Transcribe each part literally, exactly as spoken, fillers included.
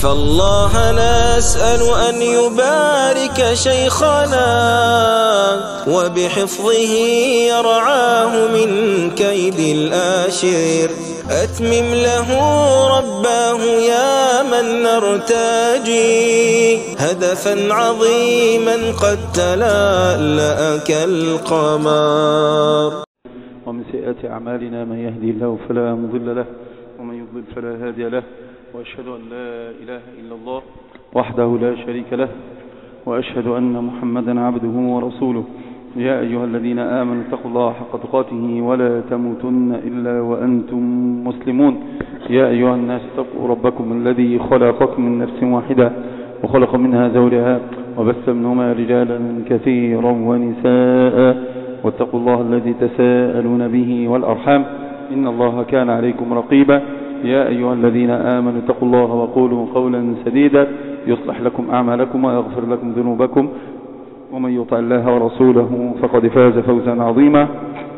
فالله نسأل أن يبارك شيخنا وبحفظه يرعاه من كيد الآشر. أتمم له رباه يا من نرتجي هدفا عظيما قد تلألأ كالقمر. ومن سيئات أعمالنا من يهدي الله فلا مضل له ومن يضلل فلا هادي له، وأشهد أن لا إله إلا الله وحده لا شريك له، وأشهد أن محمدا عبده ورسوله. يا أيها الذين آمنوا اتقوا الله حق تقاته ولا تموتن إلا وأنتم مسلمون. يا أيها الناس اتقوا ربكم الذي خلقكم من نفس واحدة وخلق منها زوجها وبث منهما رجالا كثيرا ونساء، واتقوا الله الذي تساءلون به والأرحام إن الله كان عليكم رقيبا. يا أيها الذين آمنوا اتقوا الله وقولوا قولا سديدا يصلح لكم أعمالكم ويغفر لكم ذنوبكم، ومن يطع الله ورسوله فقد فاز فوزا عظيما.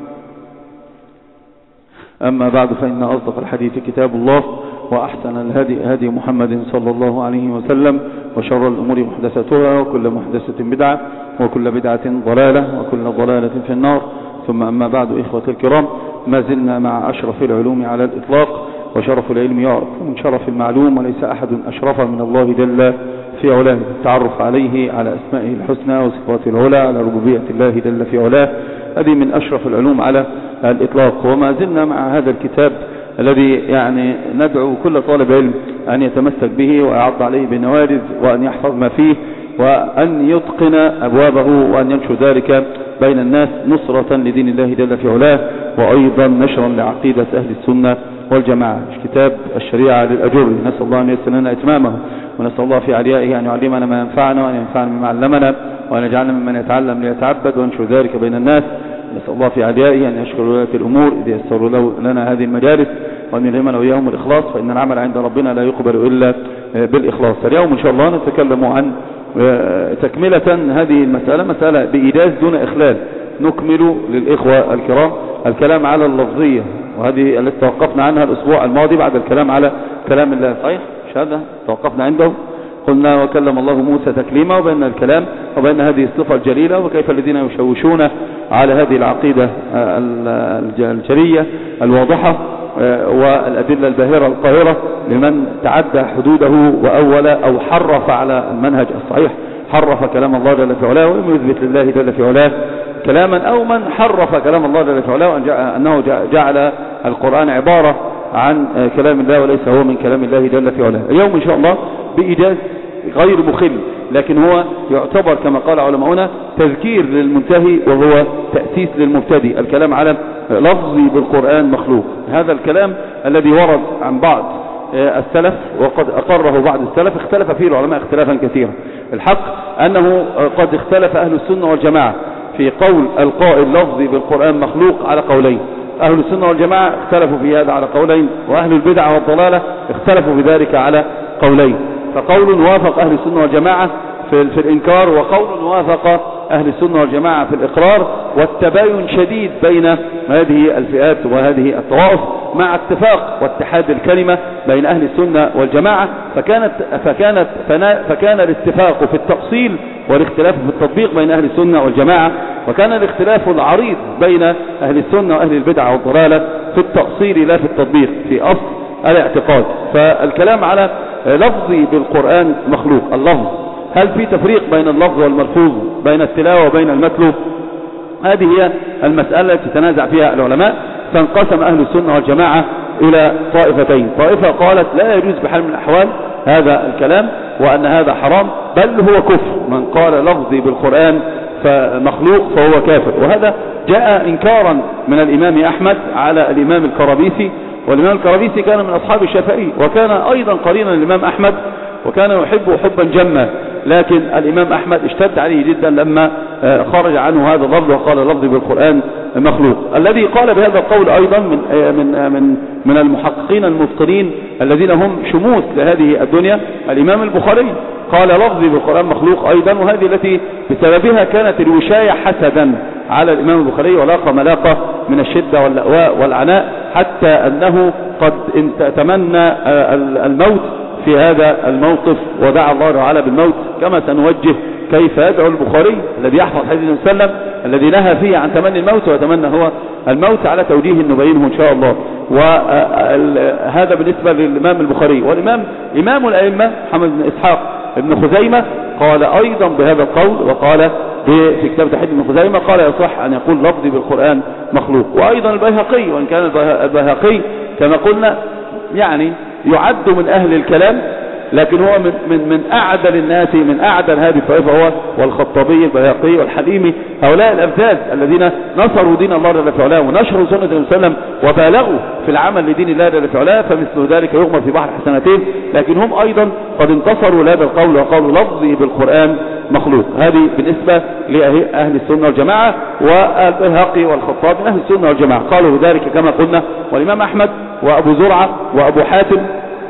أما بعد، فإن أصدق الحديث كتاب الله، وأحسن الهدي هدي محمد صلى الله عليه وسلم، وشر الأمور محدثاتها، وكل محدثة بدعة، وكل بدعة ضلالة، وكل ضلالة في النار. ثم أما بعد، إخوة الكرام، ما زلنا مع أشرف العلوم على الإطلاق، وشرف العلم يعرف من شرف المعلوم، وليس أحد أشرف من الله جل في علاه. التعرف عليه على أسمائه الحسنى وصفاته العلى، على ربوبية الله جل في علاه، هذه من أشرف العلوم على الإطلاق. وما زلنا مع هذا الكتاب الذي يعني ندعو كل طالب علم أن يتمسك به ويعض عليه بنوارذ، وأن يحفظ ما فيه، وأن يتقن أبوابه، وأن ينشر ذلك بين الناس نصرة لدين الله جل في علاه، وأيضا نشرا لعقيدة أهل السنة والجماعة. كتاب الشريعة للأجر، نسأل الله أن ييسر لنا إتمامه، ونسأل الله في عليائه أن يعلمنا ما ينفعنا، وأن ينفعنا مما علمنا، وأن يجعلنا ممن يتعلم ليتعبد وينشر ذلك بين الناس. نسأل الله في عليائه أن يشكر ولاة الأمور إذ يسروا لنا هذه المجالس، وأن يلهمنا وإياهم الإخلاص، فإن العمل عند ربنا لا يقبل إلا بالإخلاص. اليوم إن شاء الله نتكلم عن تكملة هذه المسألة، مسألة بإيجاز دون إخلال. نكمل للإخوة الكرام الكلام على اللفظية، وهذه التي توقفنا عنها الأسبوع الماضي بعد الكلام على كلام الله. صحيح؟ مش هذا توقفنا عنده؟ قلنا وكلم الله موسى تكليما، وبين الكلام وبين هذه الصفة الجليلة، وكيف الذين يشوشون على هذه العقيدة الجلية الواضحة والأدلة الباهرة القاهرة لمن تعدى حدوده وأول أو حرف على المنهج الصحيح، حرف كلام الله جل في علاه، ويثبت يثبت لله جل في علاه كلاما، أو من حرف كلام الله جل في علاه أنه جعل القرآن عبارة عن كلام الله وليس هو من كلام الله جل في علاه. اليوم إن شاء الله بإيجاز غير مخل، لكن هو يعتبر كما قال علماؤنا تذكير للمنتهي، وهو تأسيس للمبتدئ. الكلام على لفظي بالقرآن مخلوق، هذا الكلام الذي ورد عن بعض السلف وقد أقره بعض السلف، اختلف فيه العلماء اختلافا كثيرا. الحق أنه قد اختلف أهل السنة والجماعة في قول القائل لفظي بالقرآن مخلوق على قولين. أهل السنة والجماعة اختلفوا في هذا على قولين، وأهل البدع والضلالة اختلفوا في ذلك على قولين. فقول وافق أهل السنة والجماعة في, في الإنكار، وقول وافق أهل السنة والجماعة في الإقرار، والتباين شديد بين هذه الفئات وهذه الطوائف، مع اتفاق واتحاد الكلمة بين أهل السنة والجماعة. فكانت فكانت فكان الاتفاق في التأصيل والاختلاف في التطبيق بين أهل السنة والجماعة، وكان الاختلاف العريض بين أهل السنة وأهل البدع والضلالة في التأصيل لا في التطبيق، في أصل الاعتقاد. فالكلام على لفظي بالقرآن مخلوق، اللفظ، هل في تفريق بين اللفظ والملفوظ، بين التلاوة وبين المتلو؟ هذه هي المسألة التي تنازع فيها العلماء. فانقسم أهل السنة والجماعة إلى طائفتين. طائفة قالت لا يجوز بحال من الأحوال هذا الكلام، وأن هذا حرام، بل هو كفر. من قال لفظي بالقرآن فمخلوق فهو كافر. وهذا جاء إنكارا من الإمام أحمد على الإمام الكرابيسي، والإمام الكرابيسي كان من أصحاب الشافعي، وكان أيضا قرينا الإمام أحمد، وكان يحبه حبا جما. لكن الإمام أحمد اشتد عليه جدا لما خرج عنه هذا اللفظ وقال لفظي بالقرآن مخلوق. الذي قال بهذا القول أيضا من من من من المحققين المفطرين الذين هم شموس لهذه الدنيا الإمام البخاري، قال لفظي بالقرآن مخلوق أيضا، وهذه التي بسببها كانت الوشاية حسدا على الإمام البخاري، ولاقى ملاقة من الشدة واللأواء والعناء، حتى أنه قد تمنى الموت في هذا الموقف ودعا الله تعالى بالموت، كما سنوجه كيف يدعو البخاري الذي يحفظ حديث النبي صلى الله عليه وسلم الذي نهى فيه عن تمني الموت ويتمنى هو الموت على توجيه نبينه إن شاء الله. وهذا بالنسبة للإمام البخاري. والإمام إمام الأئمة محمد بن إسحاق ابن خزيمة قال أيضا بهذا القول، وقال في كتاب تحديد ابن خزيمة قال يصح أن يقول لفظي بالقرآن مخلوق. وأيضا البيهقي، وإن كان البيهقي كما قلنا يعني يعد من أهل الكلام، لكن هو من من من أعدل الناس، من أعدل هذه الطائفة هو والخطابي البيهقي والحليمي، هؤلاء الأفذاذ الذين نصروا دين الله جل في علاه ونشروا سنة النبي صلى الله عليه وسلم وبالغوا في العمل لدين الله جل في علاه، فمثل ذلك يغمر في بحر حسنتين. لكن هم أيضا قد انتصروا لهذا القول وقالوا لفظي بالقرآن مخلوق. هذه بالنسبة لأهل السنة والجماعة. والبيهقي والخطابي من أهل السنة والجماعة قالوا ذلك كما قلنا. والإمام أحمد وأبو زرعة وأبو حاتم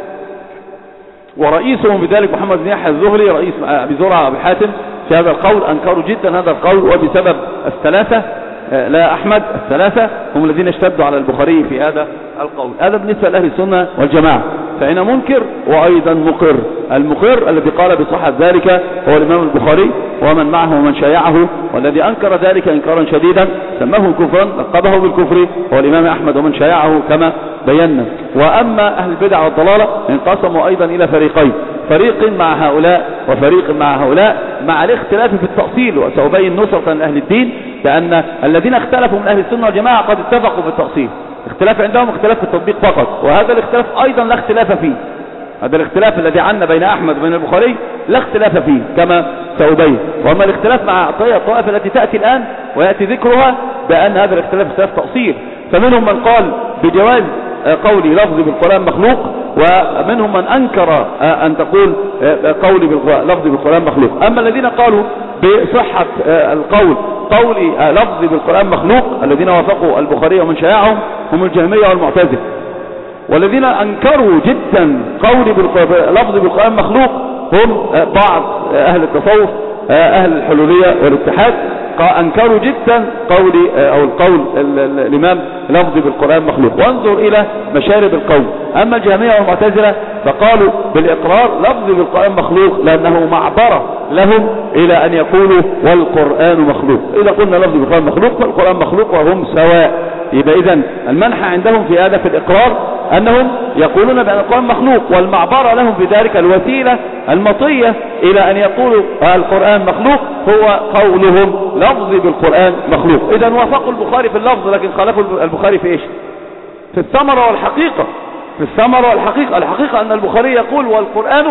ورئيسهم بذلك محمد بن يحيى الزهري رئيس أبي زرعة وأبي حاتم في هذا القول أنكروا جدا هذا القول، وبسبب الثلاثة لا أحمد الثلاثة هم الذين اشتدوا على البخاري في هذا القول. هذا بالنسبة لأهل السنة والجماعة. فهنا منكر وأيضا مقر. المقر الذي قال بصحة ذلك هو الإمام البخاري ومن معه ومن شايعه، والذي أنكر ذلك إنكارا شديدا سماه كفرا لقبه بالكفر هو الإمام أحمد ومن شايعه كما بينا. وأما أهل البدع والضلالة انقسموا أيضا إلى فريقين، فريق مع هؤلاء وفريق مع هؤلاء مع الاختلاف في التأصيل. وسأبين نصرة لأهل الدين لأن الذين اختلفوا من أهل السنة والجماعة قد اتفقوا في التأصيل، اختلاف عندهم اختلاف في التطبيق فقط، وهذا الاختلاف أيضا لا اختلاف فيه. هذا الاختلاف الذي عنا بين أحمد وبين البخاري لا اختلاف فيه كما سأبين. وأما الاختلاف مع الطائفة التي تأتي الآن ويأتي ذكرها بأن هذا الاختلاف اختلاف تأصيل، فمنهم من قال بجواز قولي لفظي بالقرآن مخلوق، ومنهم من أنكر أن تقول قولي لفظي بالقرآن مخلوق. أما الذين قالوا بصحة القول قولي لفظي بالقرآن مخلوق الذين وافقوا البخاري ومن شايعهم هم الجهمية والمعتزلة. والذين أنكروا جدا قولي لفظي بالقرآن مخلوق هم بعض أهل التصوف أهل الحلولية والاتحاد، أنكروا جدا قولي أو القول الإمام لفظي بالقرآن مخلوق. وانظر إلى مشارب القول. أما الجهمية والمعتزلة فقالوا بالإقرار لفظي بالقرآن مخلوق لأنه معبرة لهم إلى أن يقولوا والقرآن مخلوق. إذا قلنا لفظي بالقرآن مخلوق فالقرآن مخلوق وهم سواء. يبقى إذن المنح عندهم في هذا في الإقرار أنهم يقولون بأن القرآن مخلوق، والمعبرة لهم بذلك الوسيلة المطية إلى أن يقولوا القرآن مخلوق هو قولهم لفظي بالقرآن مخلوق. إذن وافقوا البخاري في اللفظ لكن خالفوا البخاري في إيش؟ في الثمرة والحقيقة. في الثمرة والحقيقة. الحقيقة أن البخاري يقول والقرآن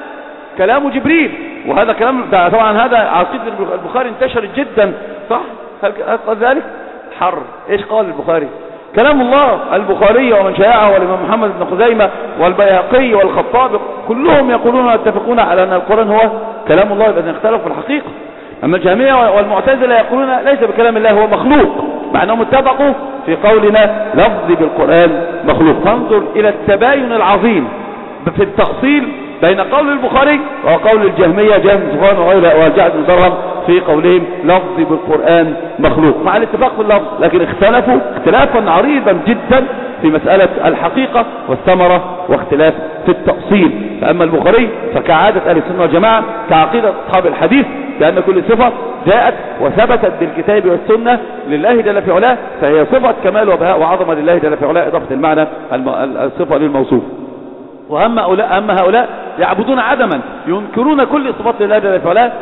كلام جبريل، وهذا كلام طبعا هذا عقيدة البخاري انتشرت جدا، صح؟ هل قال ذلك؟ حر. إيش قال البخاري؟ كلام الله. البخاري ومن شايعه والإمام محمد بن خزيمة والبيهقي والخطابي كلهم يقولون ويتفقون على أن القرآن هو كلام الله، إذا اختلفوا في الحقيقة. أما الجهمية والمعتزلة يقولون ليس بكلام الله هو مخلوق، مع أنهم اتفقوا في قولنا لفظي بالقرآن مخلوق. فانظر إلى التباين العظيم في التأصيل بين قول البخاري وقول الجهمية جهم سفيان وغيره والجعد بن درهم في قولهم لفظي بالقرآن مخلوق، مع الاتفاق في اللفظ، لكن اختلفوا اختلافا عريضا جدا في مسألة الحقيقة والثمرة واختلاف في التأصيل. فأما البخاري فكعادة أهل السنة والجماعة كعقيدة أصحاب الحديث بأن كل صفة جاءت وثبتت بالكتاب والسنة لله جل في علاه فهي صفة كمال وبهاء وعظمة لله جل في علاه إضافة المعنى الصفة للموصوف. وأما هؤلاء, أما هؤلاء يعبدون عدما ينكرون كل صفات لله جل في علاه،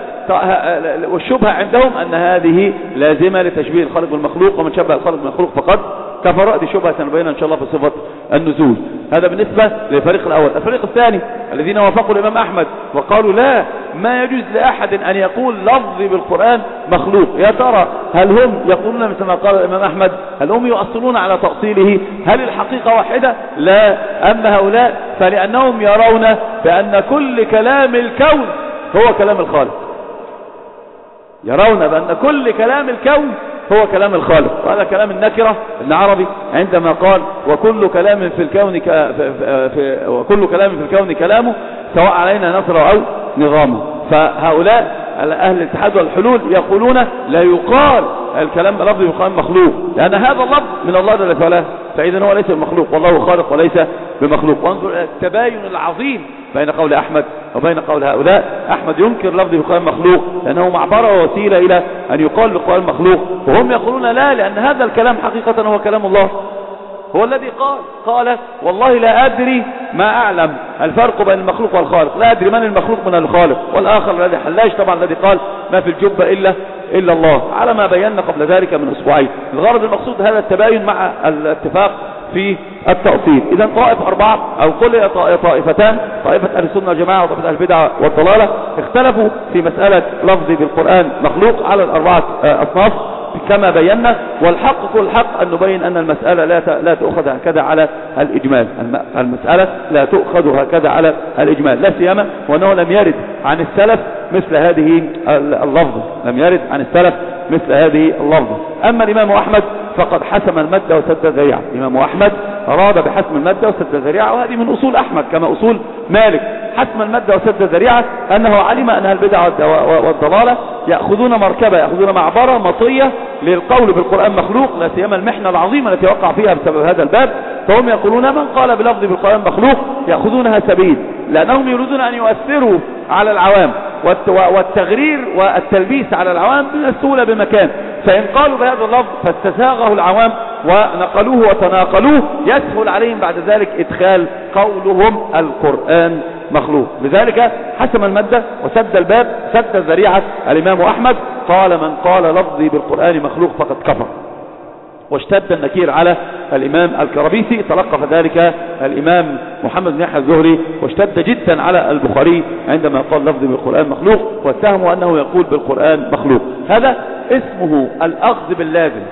والشبهة عندهم أن هذه لازمة لتشبيه الخالق بالمخلوق، ومن شبه الخالق بالمخلوق فقد كفر. دي شبهة سنبينها إن شاء الله في صفة النزول. هذا بالنسبة للفريق الأول. الفريق الثاني الذين وافقوا الإمام أحمد وقالوا لا، ما يجوز لأحد أن يقول لفظي بالقرآن مخلوق. يا ترى هل هم يقولون مثل ما قال الإمام أحمد؟ هل هم يؤصلون على تأصيله؟ هل الحقيقة واحدة؟ لا. أما هؤلاء فلأنهم يرون بأن كل كلام الكون هو كلام الخالق، يرون بأن كل كلام الكون هو كلام الخالق. وهذا كلام النكرة ابن عربي عندما قال وكل كلام في الكون ك... في... في... وكل كلام في الكون كلامه سواء علينا نصر أو نظامه. فهؤلاء أهل الاتحاد والحلول يقولون لا يقال الكلام لفظي يقال مخلوق، لأن هذا اللفظ من الله جل وعلا، فإذا هو ليس بمخلوق والله خالق وليس بمخلوق. وانظر التباين العظيم بين قول أحمد وبين قول هؤلاء. أحمد ينكر لفظ بالقرآن مخلوق لأنه معبرة ووسيلة إلى أن يقال بالقرآن مخلوق، وهم يقولون لا، لأن هذا الكلام حقيقة هو كلام الله، هو الذي قال قال والله لا أدري ما أعلم الفرق بين المخلوق والخالق، لا أدري من المخلوق من الخالق. والآخر الذي حلاج طبعا الذي قال ما في الجبة إلا إلا الله، على ما بينا قبل ذلك من أسبوعين. الغرض المقصود هذا التباين مع الاتفاق في التأصيل. إذا طائف أربعة أو كل طائفتان، طائفة أهل السنة والجماعة وطائفة أهل البدعة والضلالة، اختلفوا في مسألة لفظ بالقرآن مخلوق على الأربعة أصناف كما بينا. والحق كل الحق أن نبين أن المسألة لا لا تؤخذ هكذا على الإجمال، المسألة لا تؤخذ هكذا على الإجمال، لا سيما وأنه لم يرد عن السلف مثل هذه اللفظة، لم يرد عن السلف مثل هذه اللفظة. أما الإمام أحمد فقد حسم المادة وسد الذريعة. الإمام أحمد أراد بحسم المادة وسد الذريعة، وهذه من أصول أحمد كما أصول مالك. حسم المادة وسد الذريعة أنه علم أن البدعة والضلالة يأخذون مركبة، يأخذون معبرة مطية للقول بالقرآن مخلوق، لا سيما المحنة العظيمة التي وقع فيها بسبب هذا الباب. فهم يقولون من قال بلفظ بالقرآن مخلوق يأخذونها سبيل، لأنهم يريدون أن يؤثروا على العوام، والتغرير والتلبيس على العوام من السهولة بمكان. فإن قالوا بهذا اللفظ فاستساغه العوام ونقلوه وتناقلوه، يسهل عليهم بعد ذلك إدخال قولهم القرآن مخلوق. لذلك حسم المادة وسد الباب، سد الذريعة الإمام أحمد. قال من قال لفظي بالقرآن مخلوق فقد كفر. واشتد النكير على الإمام الكربيسي، تلقف ذلك الإمام محمد بن يحيى الزهري، واشتد جدا على البخاري عندما قال لفظي بالقرآن مخلوق، واتهموا أنه يقول بالقرآن مخلوق. هذا اسمه الأخذ باللازم،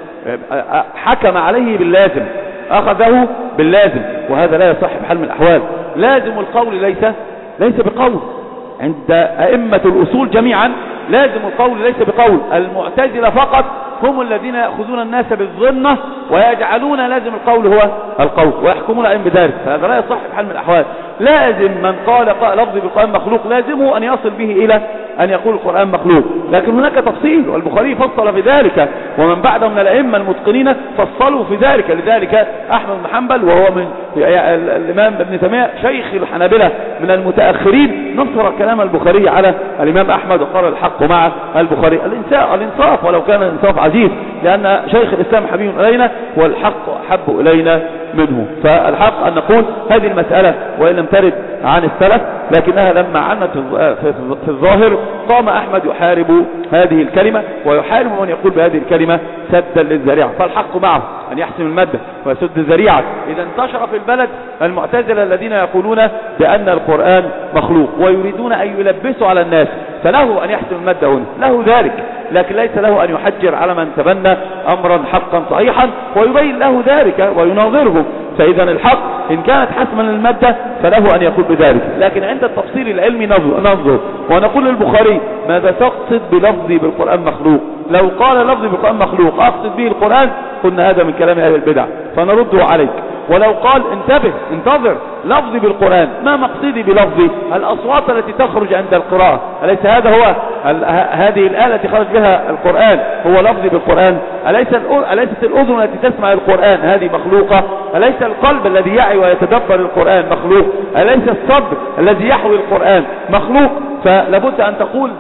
حكم عليه باللازم، أخذه باللازم، وهذا لا يصح بحال من الأحوال. لازم القول ليس ليس بقول عند أئمة الأصول جميعا، لازم القول ليس بقول. المعتزلة فقط هم الذين يأخذون الناس بالظنة ويجعلون لازم القول هو القول ويحكمون أئم بذلك، فهذا لا يصح بحال من الأحوال. لازم من قال لفظي بالقرآن مخلوق لازمه أن يصل به إلى أن يقول القرآن مخلوق، لكن هناك تفصيل، والبخاري فصل في ذلك، ومن بعده من الأئمة المتقنين فصلوا في ذلك. لذلك أحمد بن حنبل وهو من الإمام ابن تيمية شيخ الحنابلة من المتأخرين نصر كلام البخاري على الإمام أحمد وقال الحق مع البخاري. الإنصاف ولو كان الإنصاف عزيز، لأن شيخ الإسلام حبيب إلينا والحق أحب إلينا منه. فالحق أن نقول هذه المسألة وإن لم ترد عن السلف لكنها لما عنت في الظاهر قام أحمد يحارب هذه الكلمة ويحارب من يقول بهذه الكلمة سدا للذريعة. فالحق معه أن يحسم المادة ويسد الذريعة. إذا انتشر في البلد المعتزلة الذين يقولون بأن القرآن مخلوق ويريدون أن يلبسوا على الناس، فله أن يحسم المادة هنا، له ذلك، لكن ليس له أن يحجر على من تبنى أمرا حقا صحيحا ويبين له ذلك ويناظره. فإذا الحق إن كانت حسما للمادة فله أن يقول بذلك، لكن عند التفصيل العلمي ننظر ونقول للبخاري ماذا تقصد بلفظي بالقرآن مخلوق؟ لو قال لفظي بالقرآن مخلوق أقصد به القرآن قلنا هذا من كلام أهل البدع فنرده عليك. ولو قال انتبه انتظر لفظي بالقرآن ما مقصدي بلفظي؟ الأصوات التي تخرج عند القراءة، أليس هذا هو هذه الآلة التي خرج بها القرآن هو لفظي بالقرآن؟ أليس أليست الأذن التي تسمع القرآن هذه مخلوقة؟ أليس القلب الذي يعي ويتدبر القرآن مخلوق؟ أليس الصدر الذي يحوي القرآن مخلوق؟ فلابد أن تقول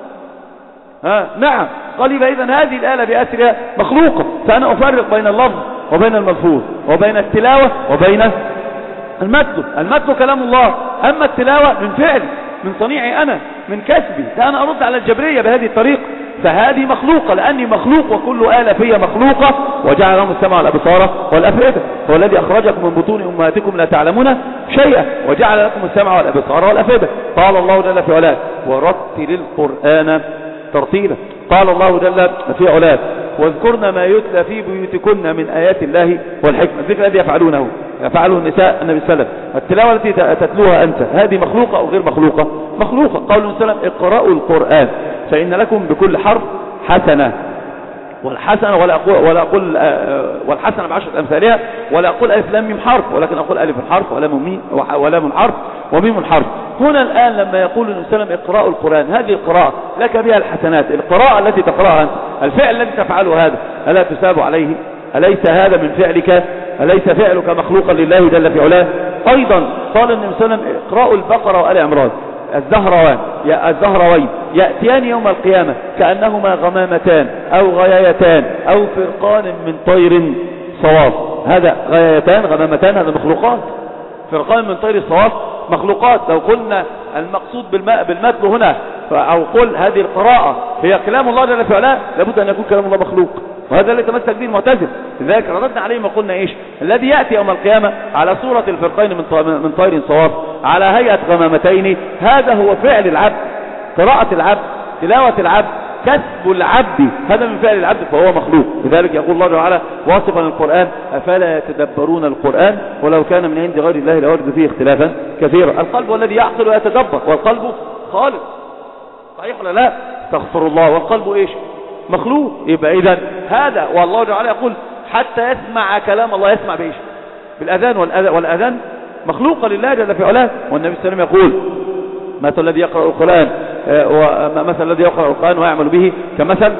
ها نعم. قال يبقى إذن هذه الآلة بأسرها مخلوقة. فأنا أفرق بين اللفظ وبين الملفوظ وبين التلاوة وبين المتن. المتن كلام الله، أما التلاوة من فعل من صنيعي أنا من كسبي، فأنا أرد على الجبرية بهذه الطريقة، فهذه مخلوقة لأني مخلوق وكل آلة فيها مخلوقة. وجعل لهم السمع والأبصار والأفئدة، هو الذي أخرجكم من بطون أمهاتكم لا تعلمون شيئا وجعل لكم السمع والأبصار والأفئدة. قال الله جل في علاه ورتل القرآن ترتيلا. قال الله جل في علاه واذكرن ما يتلى في بيوتكن من آيات الله والحكمة. الذكر الذي يفعلونه يفعله النساء النبي صلى الله عليه وسلم. التلاوة التي تتلوها أنت هذه مخلوقة أو غير مخلوقة؟ مخلوقة. قال النبي صلى الله عليه وسلم اقرأوا القرآن فإن لكم بكل حرف حسنة، والحسنة ولا أقول, ولا أقول والحسنة بعشرة أمثالها، ولا أقول ألف لام ميم حرف، ولكن أقول ألف حرف ولام ميم ولام حرف وميم حرف. هنا الآن لما يقول النبي صلى الله عليه وسلم اقرأوا القرآن، هذه القراءة لك بها الحسنات. القراءة التي تقرأها الفعل الذي تفعله هذا ألا تساب عليه؟ أليس هذا من فعلك أليس فعلك مخلوقا لله جل في علاه؟ أيضا قال النبي صلى الله عليه وسلم اقرأوا البقرة وآل عمران الزهروان يا الزهروين يأتيان يوم القيامة كأنهما غمامتان أو غيايتان أو فرقان من طير صواف. هذا غيايتان غمامتان هذا مخلوقات، فرقان من طير الصواف مخلوقات. لو قلنا المقصود بالمثل هنا أو قل هذه القراءة هي كلام الله جل في علاه لابد أن يكون كلام الله مخلوق، وهذا اللي تمسك به المعتزلة. لذلك رددنا عليه ما قلنا إيش الذي يأتي يوم القيامة على صورة الفرقين من طير صواف على هيئة غمامتين، هذا هو فعل العبد، قراءة العبد، تلاوة العبد، كسب العبد، هذا من فعل العبد فهو مخلوق. لذلك يقول الله تعالى واصفا القرآن أفلا يتدبرون القرآن ولو كان من عند غير الله لوجدوا فيه اختلافا كثيرا. القلب هو الذي يعقل ويتدبر، والقلب خالق، صحيح ولا لا؟ استغفر الله. والقلب ايش؟ مخلوق. يبقى اذا هذا والله تعالى يقول حتى يسمع كلام الله، يسمع بايش؟ بالاذان، والاذان مخلوق لله جل في علاه. والنبي صلى الله عليه وسلم يقول مثل الذي يقرأ القرآن ومثل الذي يقرأ القرآن ويعمل به كمثل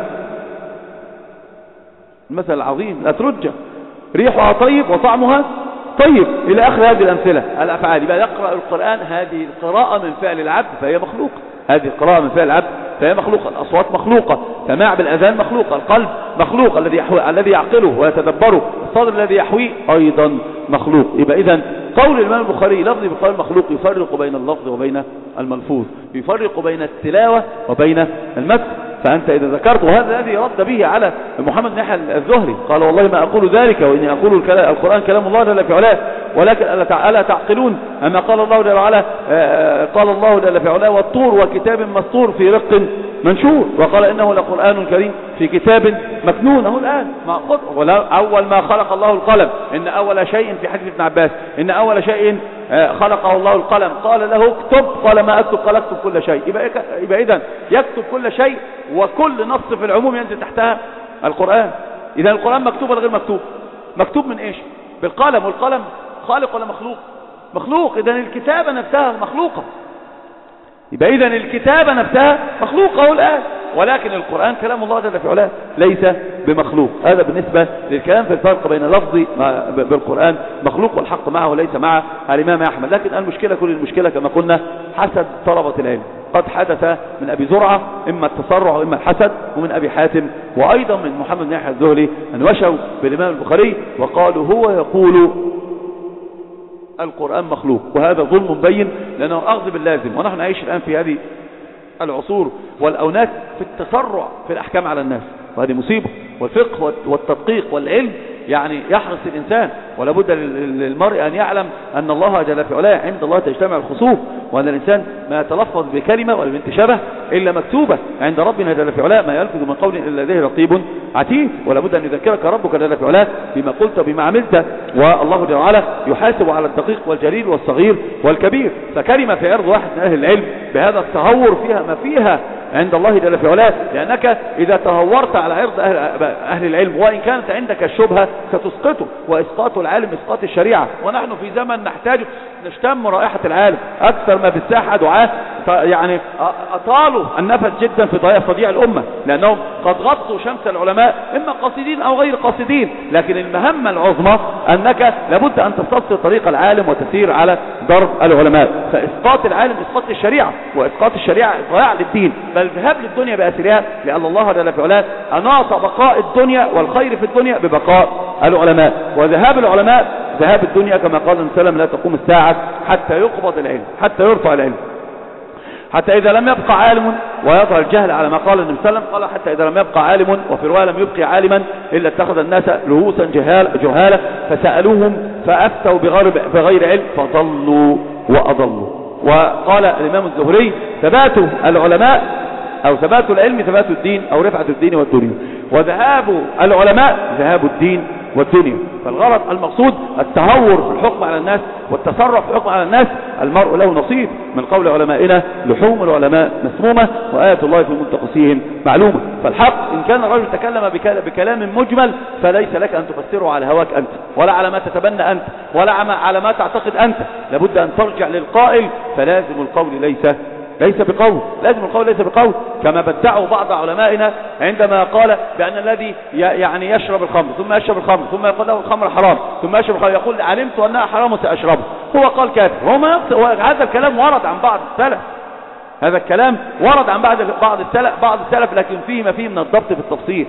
المثل العظيم الأترجة ريحها طيب وطعمها طيب إلى آخر هذه الأمثلة الأفعال. يبقى يقرأ القرآن هذه القراءة من فعل العبد فهي مخلوق، هذه القراءة من فعل العبد فهي مخلوقة. الأصوات مخلوقة، سماع بالأذان مخلوقة، القلب مخلوق الذي يحوي الذي يعقله ويتدبره، الصدر الذي يحويه أيضا مخلوق. يبقى إذن قول الإمام البخاري لفظ بقول مخلوق يفرق بين اللفظ وبين الملفوظ، يفرق بين التلاوة وبين المتن. فأنت إذا ذكرت، وهذا الذي رد به على محمد نحل الزهري قال والله ما أقول ذلك وإني أقول القرآن كلام الله جل في علاه ولكن ألا تعقلون أما قال الله جل وعلا قال الله جل في علاه والطور وكتاب مسطور في رق منشور وقال إنه لقرآن كريم في كتاب مكنون. أهو الآن أول ما خلق الله القلم إن أول شيء في حديث ابن عباس إن أول شيء خلقه الله القلم قال له اكتب قال ما أكتب قال اكتب كل شيء. يبقى, يبقى إذن يكتب كل شيء وكل نص في العموم ينزل تحتها القرآن. إذا القرآن مكتوب ولا غير مكتوب؟ مكتوب من إيش؟ بالقلم. والقلم خالق ولا مخلوق؟ مخلوق. إذا الكتابة نفسها مخلوقة. يبقى إذا الكتابة نفسها مخلوقة الآن، ولكن القرآن كلام الله جل في علاه ليس بمخلوق. هذا بالنسبة للكلام في الفرق بين لفظ بالقرآن مخلوق والحق معه وليس مع الإمام أحمد. لكن المشكلة كل المشكلة كما قلنا حسد طلبة العلم. قد حدث من أبي زرعة إما التسرع وإما الحسد، ومن أبي حاتم وأيضا من محمد بن يحيى الزهري أن وشوا بالإمام البخاري وقالوا هو يقول القرآن مخلوق، وهذا ظلم بين لأنه أخذ باللازم. ونحن نعيش الآن في هذه العصور والأونات في التسرع في الأحكام على الناس، وهذه مصيبة. والفقه والتدقيق والعلم يعني يحرص الإنسان، ولا بد للمرء أن يعلم أن الله جل في علاه عند الله تجتمع الخصوم، وأن الإنسان ما يتلفظ بكلمة ولا بنت شبه إلا مكتوبة عند ربنا جل في علاه، ما يلفظ من قول إلا لديه رقيب عتيد. ولا بد أن يذكرك ربك جل في علاه بما قلت بما عملت، والله جل وعلا يحاسب على الدقيق والجليل والصغير والكبير. فكلمة في عرض واحد من أهل العلم بهذا التهور فيها ما فيها عند الله جل في علاه، لأنك إذا تهورت على عرض أهل, أهل العلم وإن كانت عندك الشبهة ستسقطه، وإسقاط العالم إسقاط الشريعة. ونحن في زمن نحتاج نشتم رائحة العالم أكثر ما في الساحة دعاة يعني أطالوا النفس جدا في تضييع الأمة، لأنهم قد غطوا شمس العلماء إما قاصدين أو غير قاصدين. لكن المهمة العظمى أنك لابد أن تستبصر طريق العالم وتسير على ضرب العلماء. فإسقاط العالم إسقاط الشريعة، وإسقاط الشريعة ضياع للدين، بل ذهاب للدنيا بأسرها، لأن الله جل في علاه أناط بقاء الدنيا والخير في الدنيا ببقاء العلماء، وذهاب العلماء ذهاب الدنيا. كما قال النبي صلى الله عليه وسلم لا تقوم الساعة حتى يقبض العلم، حتى يرفع العلم، حتى إذا لم يبقى عالم ويظهر الجهل على ما قال النبي صلى الله عليه وسلم. قال حتى إذا لم يبقى عالم، وفي رواية لم يبقي عالما إلا اتخذ الناس رؤوسا جهالة فسألوهم فأفتوا بغير علم فضلوا وأضلوا. وقال الإمام الزهري ثبات العلماء أو ثبات العلم ثبات الدين أو رفعة الدين والدنيا، وذهاب العلماء ذهاب الدين والدنيا. فالغرض المقصود التهور في الحكم على الناس والتسرع في الحكم على الناس. المرء له نصيب من قول علمائنا لحوم العلماء مسمومة وآية الله في منتقصيهم معلومة. فالحق إن كان الرجل تكلم بكلام مجمل فليس لك أن تفسره على هواك أنت، ولا على ما تتبنى أنت، ولا على ما تعتقد أنت. لابد أن ترجع للقائل، فلازم القول ليس ليس بقول، لازم القول ليس بقول، كما بدعوا بعض علمائنا عندما قال بأن الذي يعني يشرب الخمر ثم يشرب الخمر ثم يقول له الخمر حرام ثم يشرب الخمر يقول علمت أنها حرام وسأشربها، هو قال كافر. هذا الكلام ورد عن بعض السلف، هذا الكلام ورد عن بعض بعض السلف بعض السلف لكن فيه ما فيه من الضبط في التفصيل،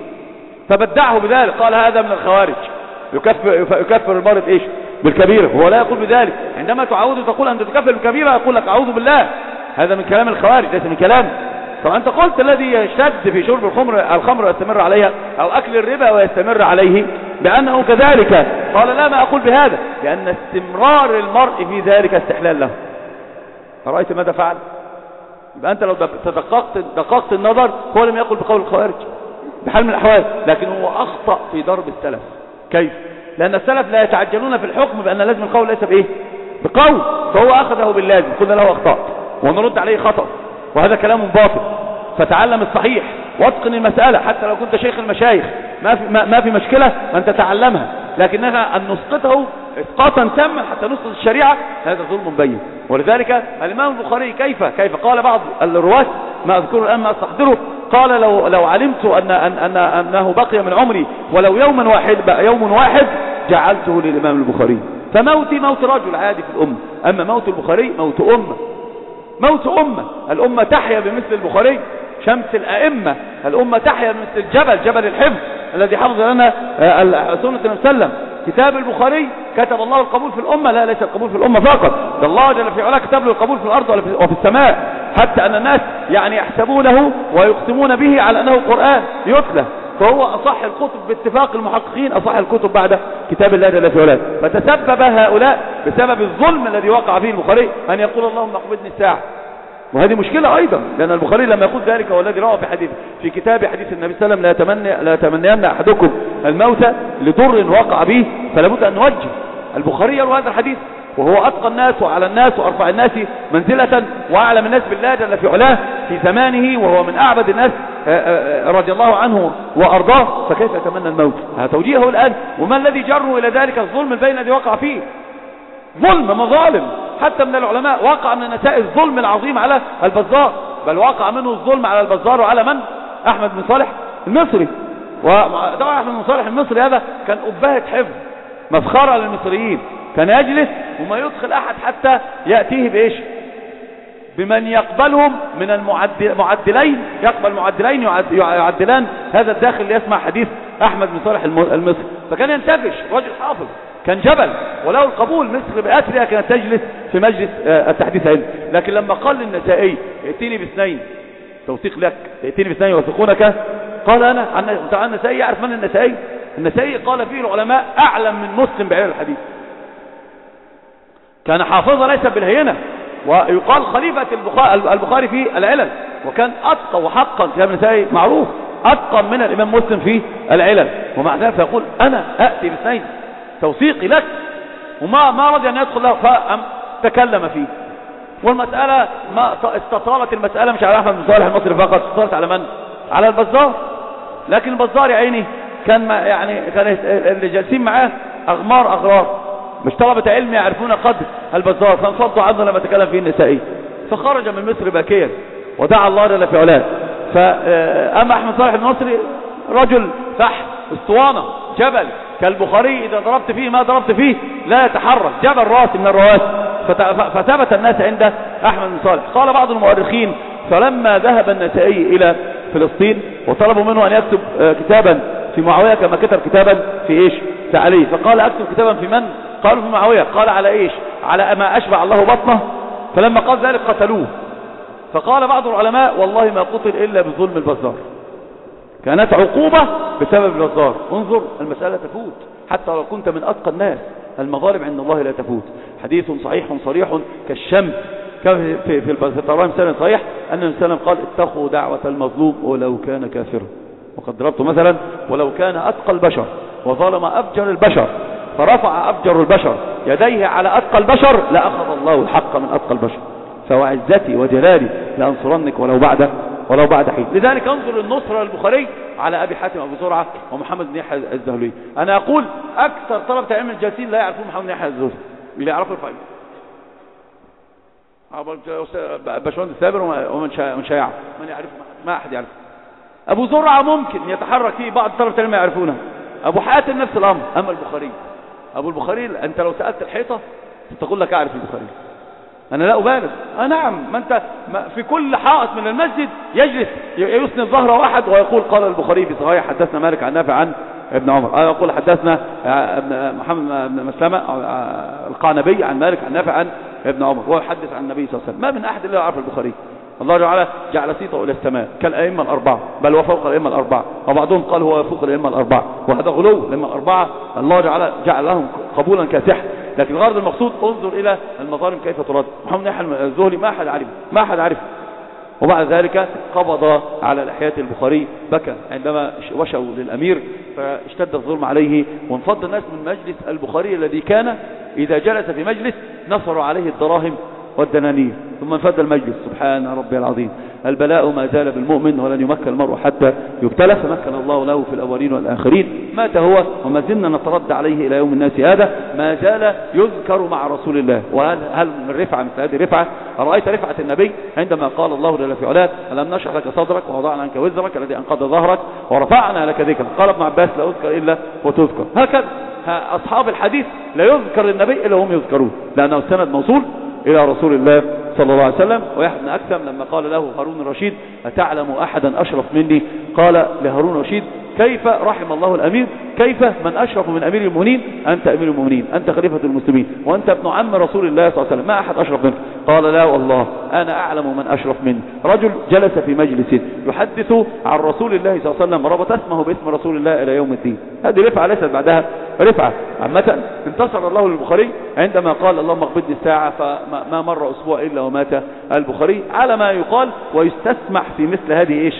فبدعه بذلك، قال هذا من الخوارج يكفر يكفر المرض ايش بالكبيرة، هو لا يقول بذلك. عندما تعود تقول أنت تكفر بالكبيرة يقول لك أعوذ بالله، هذا من كلام الخوارج ليس من كلام. طبعا أنت قلت الذي يشتد في شرب الخمر الخمر ويستمر عليها أو أكل الربا ويستمر عليه بأنه كذلك، قال لا ما أقول بهذا، لأن استمرار المرء في ذلك استحلال له. فرأيت ماذا فعل؟ يبقى أنت لو تدققت دققت النظر هو لم يقل بقول الخوارج بحال من الأحوال، لكن هو أخطأ في ضرب السلف. كيف؟ لأن السلف لا يتعجلون في الحكم بأن لازم القول ليس بإيه؟ بقول، فهو أخذه باللازم، قلنا له أخطأ ونرد عليه خطأ، وهذا كلام باطل. فتعلم الصحيح واتقن المسألة، حتى لو كنت شيخ المشايخ ما في, ما, ما في مشكلة أن تتعلمها، لكنها أن نسقطه إسقاطا تاما حتى نسقط الشريعة هذا ظلم بين. ولذلك الإمام البخاري كيف كيف قال بعض الرواة ما أذكره الآن ما أستحضره، قال لو لو علمت أن أن أن أنه بقي من عمري ولو يوما واحد بقى يوم واحد جعلته للإمام البخاري. فموتي موت رجل عادي في الأمة، أما موت البخاري موت أمة، موت أمة. الأمة تحيا بمثل البخاري، شمس الأئمة. الأمة تحيا بمثل الجبل، جبل الحفظ الذي حفظ لنا سنة النبي صلى الله عليه وسلم. كتاب البخاري كتب الله القبول في الأمة، لا ليس القبول في الأمة فقط، ده الله جل في علاه كتب له القبول في الأرض وفي السماء، حتى أن الناس يعني يحسبونه ويقسمون به على أنه قرآن يتلى، فهو أصح الكتب باتفاق المحققين، أصح الكتب بعد كتاب الله جل في علاه. فتسبب هؤلاء بسبب الظلم الذي وقع فيه البخاري أن يقول اللهم اقبضني الساعة، وهذه مشكلة أيضا، لأن البخاري لما يقول ذلك والذي روى في حديث في كتاب حديث النبي صلى الله عليه وسلم لا يتمنى لا يتمنين أحدكم الموت لضر وقع به، فلا بد أن نوجه. البخاري يروي هذا الحديث وهو أتقى الناس وعلى الناس وأرفع الناس منزلة وأعلم الناس بالله جل في علاه في زمانه، وهو من أعبد الناس رضي الله عنه وأرضاه، فكيف يتمنى الموت؟ هذا توجيهه الآن. وما الذي جره إلى ذلك؟ الظلم البين الذي وقع فيه، ظلم مظالم. حتى من العلماء وقع من نتائج الظلم العظيم على البزار، بل وقع منه الظلم على البزار وعلى من؟ أحمد بن صالح المصري. وطبعا أحمد بن صالح المصري هذا كان أبهة حفظ مفخرة للمصريين، كان يجلس وما يدخل أحد حتى يأتيه بإيش؟ بمن يقبلهم من المعدلين، يقبل معدلين يعدلان هذا الداخل ليسمع حديث أحمد بن صالح المصري. فكان ينتفش، رجل حافظ، كان جبل وله القبول، مصر بأسرها كانت تجلس في مجلس التحديث علم. لكن لما قال للنسائي ائتيني باثنين توثيق لك، ائتيني باثنين يوثقونك، قال أنا عن النسائي يعرف من النسائي؟ النسائي قال فيه العلماء أعلم من مسلم بعلم الحديث، كان حافظا ليس بالهينة، ويقال خليفة البخاري في العلل، وكان أتقى وحقا كتاب النسائي معروف أتقى من الإمام مسلم في العلل، ومع ذلك يقول أنا أأتي باثنين توثيقي لك، وما ما رضي أن يدخل له، فأم تكلم فيه. والمسألة ما استطالت المسألة مش على أحمد بن صالح المصري فقط، استطالت على من؟ على البزار. لكن البزار يا عيني كان يعني كان اللي جالسين معاه أغمار أغرار، مش طلبة علم يعرفون قدر البزار، فانفضوا عنه لما تكلم فيه النسائي، فخرج من مصر باكيا ودعا الله جل في علاه. فأما أحمد صالح المصري رجل فحم اسطوانة جبل كالبخاري، إذا ضربت فيه ما ضربت فيه لا يتحرك، جبل راسي من الرواسي. فثبت الناس عند أحمد بن صالح. قال بعض المؤرخين فلما ذهب النسائي إلى فلسطين وطلبوا منه أن يكتب كتابا في معاوية كما كتب كتابا في إيش؟ في علي، فقال أكتب كتابا في من؟ قالوا في معاوية. قال على إيش؟ على ما أشبع الله بطنه. فلما قال ذلك قتلوه. فقال بعض العلماء والله ما قتل إلا بظلم البزار، كانت عقوبة بسبب البزار. انظر المسألة تفوت حتى لو كنت من أتقى الناس، المظالم عند الله لا تفوت. حديث صحيح صريح كالشمس كما في في الطبراني مثلا صحيح أن النبي صلى الله عليه وسلم قال اتقوا دعوة المظلوم ولو كان كافرا. وقد ضربت مثلا ولو كان أتقى البشر وظلم أفجر البشر فرفع أفجر البشر يديه على أتقى البشر لأخذ الله الحق من أتقى البشر، فوعزتي وجلالي لأنصرنك ولو بعد ولو بعد حين. لذلك انظر النصر للبخاري على أبي حاتم أبو زرعة ومحمد بن يحيى الزهلي. أنا أقول أكثر طلبة علم الجالسين لا يعرفون محمد بن يحيى الزهلي، اللي يعرفوا الفائدة باشمهندس سابر ومن شيعه من يعرفه، ما أحد يعرفه. أبو زرعة ممكن يتحرك فيه بعض طلبة العلم يعرفونه. أبو حاتم نفس الأمر. أما البخاري، أبو البخاري أنت لو سألت الحيطة تقول لك أعرف البخاري، أنا لا أبالغ. آه نعم، ما أنت ما في كل حائط من المسجد يجلس يسند ظهره واحد ويقول قال البخاري في صحيح حدثنا مالك عن نافع عن ابن عمر، آه يقول حدثنا محمد بن مسلمة القعنبي عن مالك عن نافع عن ابن عمر، ويحدث عن النبي صلى الله عليه وسلم. ما من أحد إلا يعرف البخاري. الله تعالى جعل صيته إلى السماء كالأئمة الأربعة، بل وفوق الأئمة الأربعة، وبعضهم قال هو يفوق الأئمة الأربعة، وهذا غلو. لما الأربعة الله جعل جعل لهم قبولا كاسحا، لكن الغرض المقصود انظر إلى المظالم كيف ترد. محمد يحيى الزهري ما أحد عرفه، ما أحد عرفه، وبعد ذلك قبض على لحية البخاري، بكى عندما وشوا للأمير فاشتد الظلم عليه، وانفض الناس من مجلس البخاري الذي كان إذا جلس في مجلس نصر عليه الدراهم والدنانير، ثم انفد المجلس. سبحان ربي العظيم. البلاء ما زال بالمؤمن ولن يمكن المرء حتى يبتلى، فمكن الله له في الأولين والآخرين. مات هو وما زلنا نترد عليه إلى يوم الناس هذا، ما زال يذكر مع رسول الله. وهل هل من رفعة مثل هذه الرفعة؟ أرأيت رفعة النبي عندما قال الله جل في علاه ألم نشرح لك صدرك ووضعنا عنك وزرك الذي أنقض ظهرك ورفعنا لك ذكرك. قال ابن عباس لا أذكر إلا وتذكر. هكذا أصحاب الحديث لا يذكر النبي إلا هم يذكرون، لأنه السند موصول إلى رسول الله صلى الله عليه وسلم. ويحيى بن أكثم لما قال له هارون الرشيد أتعلم أحدا أشرف مني؟ قال لهارون الرشيد كيف رحم الله الأمير، كيف من أشرف من أمير المؤمنين؟ أنت أمير المؤمنين، أنت خليفة المسلمين، وأنت ابن عم رسول الله صلى الله عليه وسلم، ما أحد أشرف منك. قال لا والله أنا أعلم من أشرف مني. رجل جلس في مجلس يحدث عن رسول الله صلى الله عليه وسلم ربط اسمه باسم رسول الله إلى يوم الدين. هذه رفعة ليست بعدها رفعة. عامة انتصر الله للبخاري عندما قال اللهم اقبضني الساعة، فما مر أسبوع إلا ومات البخاري، على ما يقال ويستسمح في مثل هذه إيش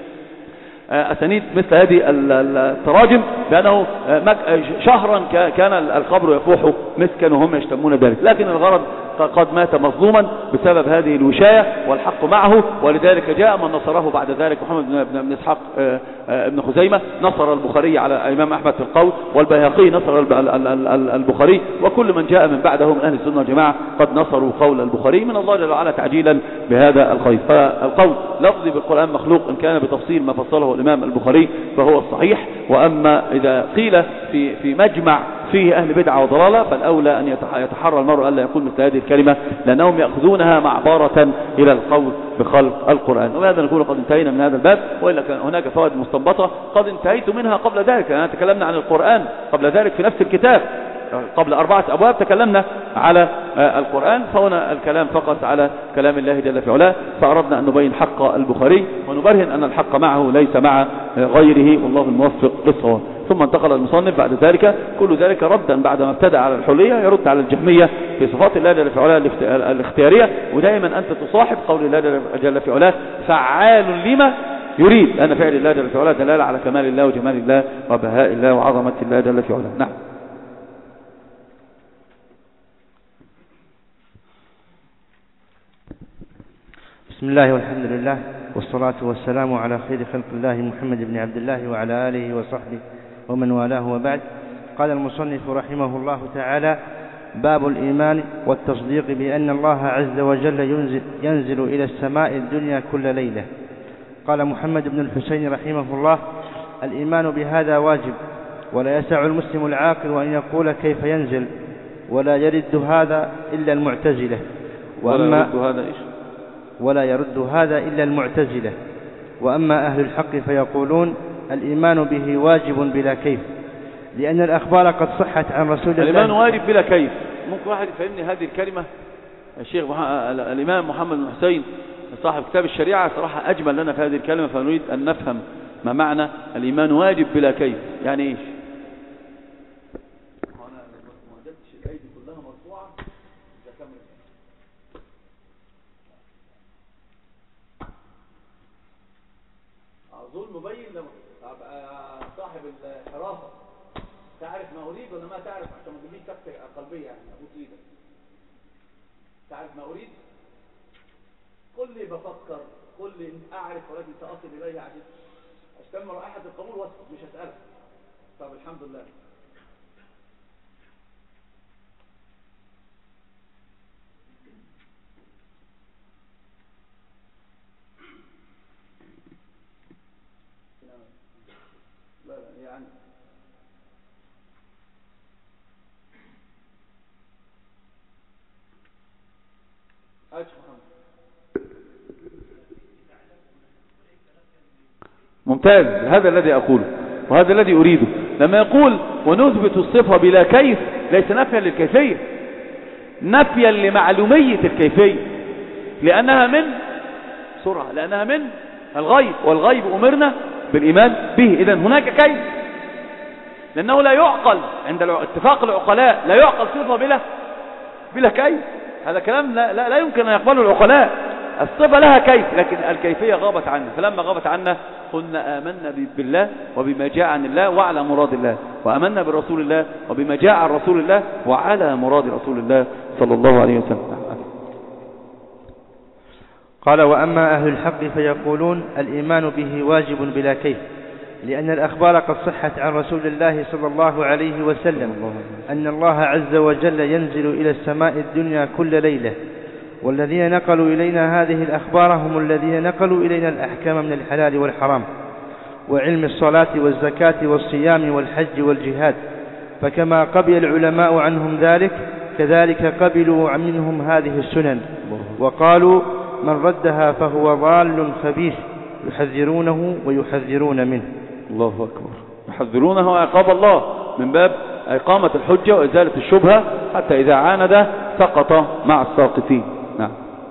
أسانيد مثل هذه التراجم، لأنه شهرا كان القبر يفوح مسكا وهم يشتمون ذلك، لكن الغرض قد مات مظلوما بسبب هذه الوشاية والحق معه. ولذلك جاء من نصره بعد ذلك محمد بن إسحاق ابن خزيمة نصر البخاري على الإمام أحمد في القول، والبيهقي نصر البخاري، وكل من جاء من بعده من أهل السنة والجماعة قد نصروا قول البخاري من الله جل وعلا تعجيلا بهذا الخير. فالقول لفظي بالقرآن مخلوق إن كان بتفصيل ما فصله الإمام البخاري فهو الصحيح، وأما إذا قيل في في مجمع فيه أهل بدعة وضلالة فالأولى أن يتحرى المرء ألا يقول مثل هذه الكلمة، لأنهم يأخذونها معبارة إلى القول بخلق القرآن. وبهذا نكون قد انتهينا من هذا الباب، وإلا كان هناك فوائد مستنبطة قد انتهيت منها قبل ذلك. أنا تكلمنا عن القرآن قبل ذلك في نفس الكتاب، قبل أربعة أبواب تكلمنا على القرآن، فهنا الكلام فقط على كلام الله جل في علاه، فأردنا أن نبين حق البخاري ونبرهن أن الحق معه ليس مع غيره، والله الموفق للصواب. ثم انتقل المصنف بعد ذلك كل ذلك ردا بعدما ابتدأ على الحلية يرد على الجهمية في صفات الله جل في علاه الاختيارية. ودائما أنت تصاحب قول الله جل في علاه فعال لما يريد، أن فعل الله جل في علاه دلالة على كمال الله وجمال الله وبهاء الله وعظمة الله جل في علاه. نعم. بسم الله والحمد لله والصلاة والسلام على خير خلق الله محمد بن عبد الله وعلى آله وصحبه ومن والاه وبعد. قال المصنف رحمه الله تعالى: باب الإيمان والتصديق بأن الله عز وجل ينزل, ينزل إلى السماء الدنيا كل ليلة. قال محمد بن الحسين رحمه الله: الإيمان بهذا واجب، ولا يسع المسلم العاقل أن يقول كيف ينزل، ولا يرد هذا إلا المعتزلة. وأما ولا يرد هذا إيش؟ ولا يرد هذا إلا المعتزلة. وأما أهل الحق فيقولون الإيمان به واجب بلا كيف، لأن الأخبار قد صحت عن رسول الله. الإيمان واجب بلا كيف. ممكن واحد يفهمني هذه الكلمة؟ الشيخ الإمام محمد بن حسين صاحب كتاب الشريعة صراحة أجمل لنا في هذه الكلمة، فنريد أن نفهم ما معنى الإيمان واجب بلا كيف، يعني إيش؟ أظن مبين لما صاحب الحراسة تعرف ما أريد ولا ما تعرف، عشان ما تجيبليش سكتة قلبية يعني أبوس إيدك. تعرف ما أريد؟ قل لي بفكر، قل لي أعرف ولكن سأصل إليها عشان أشتم رائحة القبول واسكت مش هسألك. طب الحمد لله. يعني ممتاز. هذا الذي أقوله وهذا الذي أريده. لما يقول ونثبت الصفة بلا كيف ليس نفيا للكيفية، نفيا لمعلومية الكيفية، لأنها من سرعة، لأنها من الغيب، والغيب أمرنا بالإيمان به. إذن هناك كيف، لأنه لا يعقل عند اتفاق العقلاء، لا يعقل صفة بلا بلا كيف. هذا كلام لا, لا, لا يمكن أن يقبله العقلاء. الصفة لها كيف، لكن الكيفية غابت عنا. فلما غابت عنا قلنا آمنا بالله وبما جاء عن الله وعلى مراد الله، وآمنا برسول الله وبما جاء عن رسول الله وعلى مراد رسول الله صلى الله عليه وسلم. قال وأما أهل الحق فيقولون الإيمان به واجب بلا كيف، لأن الأخبار قد صحت عن رسول الله صلى الله عليه وسلم أن الله عز وجل ينزل إلى السماء الدنيا كل ليلة، والذين نقلوا إلينا هذه الأخبار هم الذين نقلوا إلينا الأحكام من الحلال والحرام، وعلم الصلاة والزكاة والصيام والحج والجهاد. فكما قبل العلماء عنهم ذلك كذلك قبلوا منهم هذه السنن، وقالوا من ردها فهو ضال خبيث، يحذرونه ويحذرون منه. الله أكبر. يحذرونه عقاب الله من باب إقامة الحجة وإزالة الشبهة، حتى إذا عاند سقط مع الساقطين. نعم.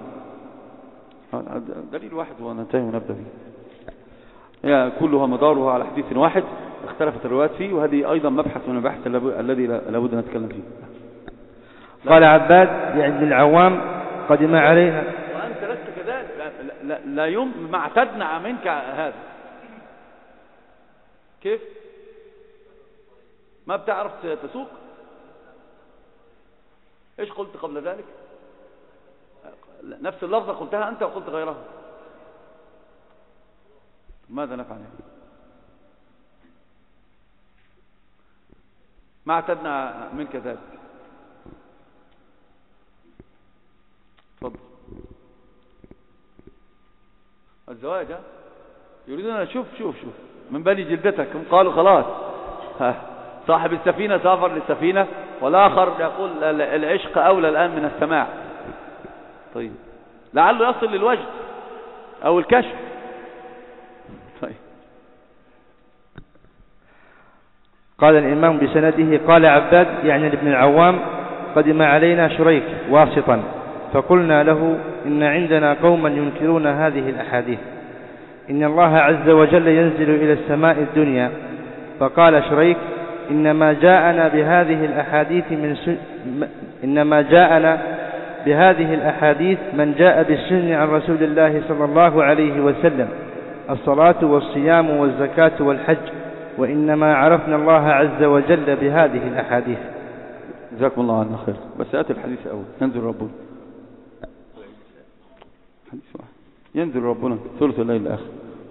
دليل واحد وننتهي ونبدأ به. هي كلها مدارها على حديث واحد اختلفت الروايات فيه، وهذه أيضا مبحث من المباحث الذي لابد أن نتكلم فيه. قال عباد يعني العوام قدم علينا وأنت لست كذلك، لا, لا, لا يوم ما اعتدنا منك هذا. كيف ما بتعرف تسوق؟ ايش قلت قبل ذلك؟ نفس اللفظة قلتها أنت وقلت غيرها. ماذا نفعل؟ ما اعتدنا منك ذلك. تفضل. الزواج يريدون أن شوف شوف شوف من بني جلدتك. هم قالوا خلاص صاحب السفينة سافر للسفينة، والآخر يقول العشق أولى الآن من السماع. طيب لعله يصل للوجد أو الكشف. طيب قال الإمام بسنده قال عباد يعني ابن العوام قدم علينا شريك واسطا، فقلنا له إن عندنا قوما ينكرون هذه الأحاديث، إن الله عز وجل ينزل إلى السماء الدنيا. فقال شريك إنما جاءنا بهذه الأحاديث من سن... إنما جاءنا بهذه الأحاديث من جاء بالسنة عن رسول الله صلى الله عليه وسلم، الصلاة والصيام والزكاة والحج، وإنما عرفنا الله عز وجل بهذه الأحاديث. جزاكم الله عنا خير. بس يأتي الحديث أول. ينزل ربنا حديث واحد. ينزل ربنا ثلث الليل الآخر.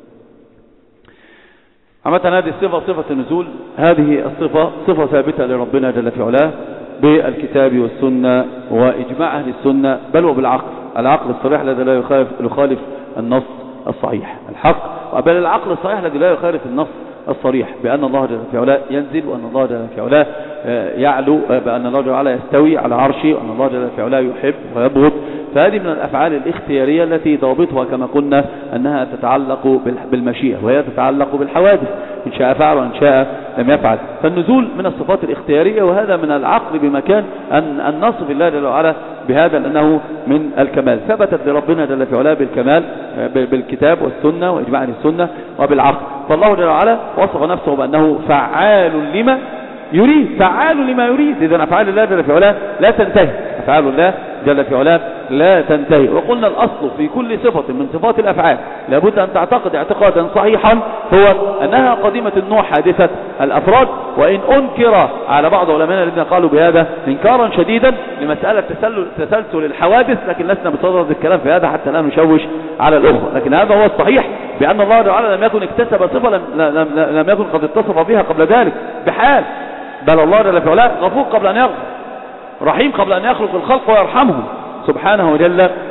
عامة هذه الصفة صفة النزول، هذه الصفة صفة ثابتة لربنا جل في علاه بالكتاب والسنة وإجماع أهل السنة، بل وبالعقل. العقل الصريح الذي لا يخالف, يخالف النص الصحيح الحق، بل العقل الصحيح الذي لا يخالف النص الصريح بأن الله جل في علاه ينزل، وأن الله جل في علاه يعلو، بأن الله جل وعلا يستوي على عرشه، وأن الله جل في علاه يحب ويبغض. فهذه من الأفعال الاختيارية التي ضابطها كما قلنا أنها تتعلق بالمشيئة، وهي تتعلق بالحوادث، إن شاء فعل وإن شاء لم يفعل. فالنزول من الصفات الاختيارية، وهذا من العقل بمكان أن, أن نصف الله جل وعلا بهذا، لأنه من الكمال. ثبتت لربنا جل في علاه بالكمال بالكتاب والسنة وإجماع السنة وبالعقل. فالله جل وعلا وصف نفسه بأنه فعال لما يريد، فعال لما يريد. إذن أفعال الله جل في علاه لا تنتهي، أفعال الله جل في علاه لا تنتهي. وقلنا الأصل في كل صفة من صفات الأفعال لابد أن تعتقد اعتقادا صحيحا هو أنها قديمة النوع حادثة الأفراد، وإن أنكر على بعض علماء الذين قالوا بهذا إنكارا شديدا لمسألة تسلسل الحوادث، لكن لسنا بصدد الكلام في هذا حتى لا نشوش على الأخرى. لكن هذا هو الصحيح، بأن الله تعالى لم يكن اكتسب صفة لم, لم, لم يكن قد اتصف بها قبل ذلك بحال، بل الله جل في علاه غفور قبل أن يغفر، رحيم قبل أن يخلق الخلق ويرحمهم سبحانه وجل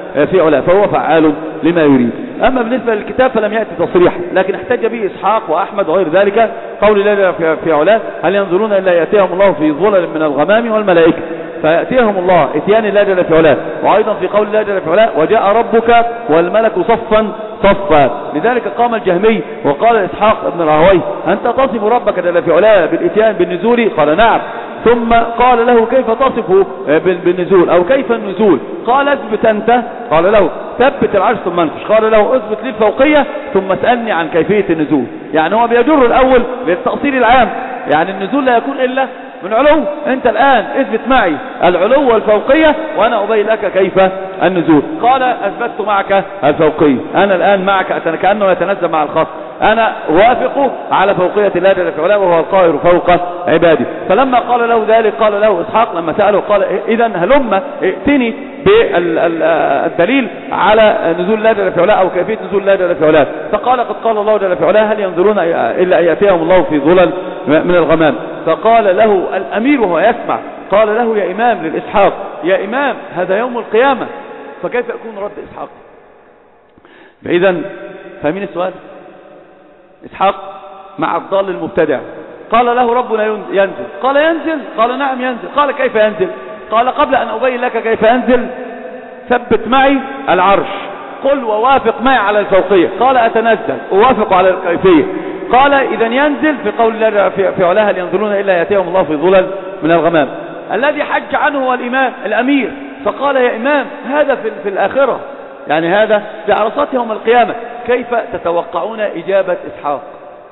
في علاه، فهو فعال لما يريد. أما بالنسبة للكتاب فلم يأتي تصريحا، لكن احتج به إسحاق وأحمد وغير ذلك، قول الله في علاه هل ينظرون إلا يأتيهم الله في ظلل من الغمام والملائكة، فيأتيهم الله اتيان الله جل في علاه. وأيضا في قول الله جل في علاه وجاء ربك والملك صفا صفا. لذلك قام الجهمي وقال إسحاق ابن راهويه أنت تصف ربك جل في علاه بالاتيان بالنزول؟ قال نعم. ثم قال له كيف تصفه بالنزول أو كيف النزول؟ قال اثبت أنت، قال له ثبت العرش ثم انفش، قال له اثبت لي الفوقية ثم اسألني عن كيفية النزول. يعني هو بيجر الأول للتأصيل العام، يعني النزول لا يكون إلا من علو. انت الآن اثبت معي العلو والفوقية وانا ابين لك كيف النزول. قال اثبتت معك الفوقية، انا الآن معك كأنه يتنزل مع الخاص، انا وافق على فوقية الله جل في علاه وهو القاهر فوق عباده. فلما قال له ذلك قال له اسحاق لما سأله قال اذا هلم ائتني بالدليل على نزول الله جل في علاه او كيفية نزول الله جل في علاه. فقال قد قال الله جل في علاه هل ينظرون الا ان ياتيهم الله في ظلل من الغمام. فقال له الامير وهو يسمع قال له يا امام للاسحاق يا امام هذا يوم القيامة، فكيف يكون رد اسحاق؟ فاذا فاهمين السؤال؟ اسحاق مع الضال المبتدع قال له ربنا ينزل، قال ينزل، قال نعم ينزل، قال كيف ينزل؟ قال قبل ان ابين لك كيف ينزل ثبت معي العرش، قل ووافق معي على الفوقية. قال اتنزل اوافق على الكيفية. قال اذا ينزل في قول الله في علاه هل ينظرون الا ياتيهم الله في ظلل من الغمام. الذي حج عنه هو الامام الامير، فقال يا امام هذا في, في الاخرة، يعني هذا في عرصات يوم القيامة، كيف تتوقعون اجابة اسحاق؟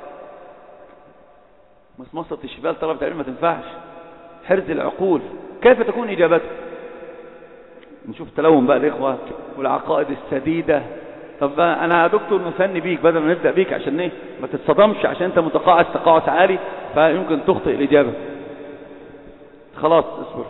مصمصة الشبال طلبة العلم ما تنفعش، حرز العقول، كيف تكون اجابته؟ نشوف تلون بقى الاخوة والعقائد السديدة. طب انا يا دكتور نثني بيك بدل ما نبدأ بيك عشان ايه ما تتصدمش، عشان انت متقاعس تقاعس عالي فيمكن تخطئ الاجابة. خلاص اصبر.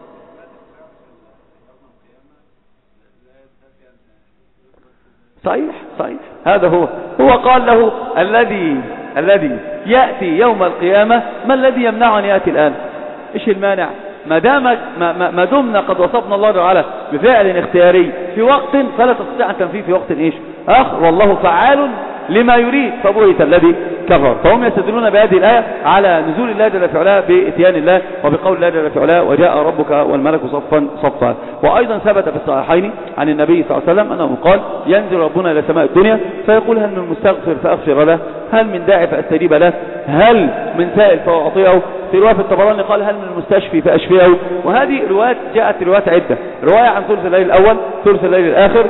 صحيح صحيح هذا هو هو قال له الذي الذي يأتي يوم القيامة ما الذي يمنع أن يأتي الآن؟ إيش المانع؟ ما دام ما, ما, ما دمنا قد وصفنا الله تعالى بفعل اختياري في وقت فلا تستطيع أن تنفيه في وقت إيش آخر، والله فعال لما يريد. فبهت الذي كفر. فهم يستدلون بهذه الآية على نزول الله جل في علاه بإتيان الله، وبقول الله جل في علاه وجاء ربك والملك صفا صفا. وأيضا ثبت في الصحيحين عن النبي صلى الله عليه وسلم أنه قال ينزل ربنا إلى سماء الدنيا فيقول هل من مستغفر فأغفر له، هل من داعي فأستجيب له، هل من سائل فأعطيه. في رواية في الطبراني قال هل من المستشفي فأشفيه. وهذه روايات جاءت روايات عدة، رواية عن ثلث الليل الأول، ثلث الليل الآخر،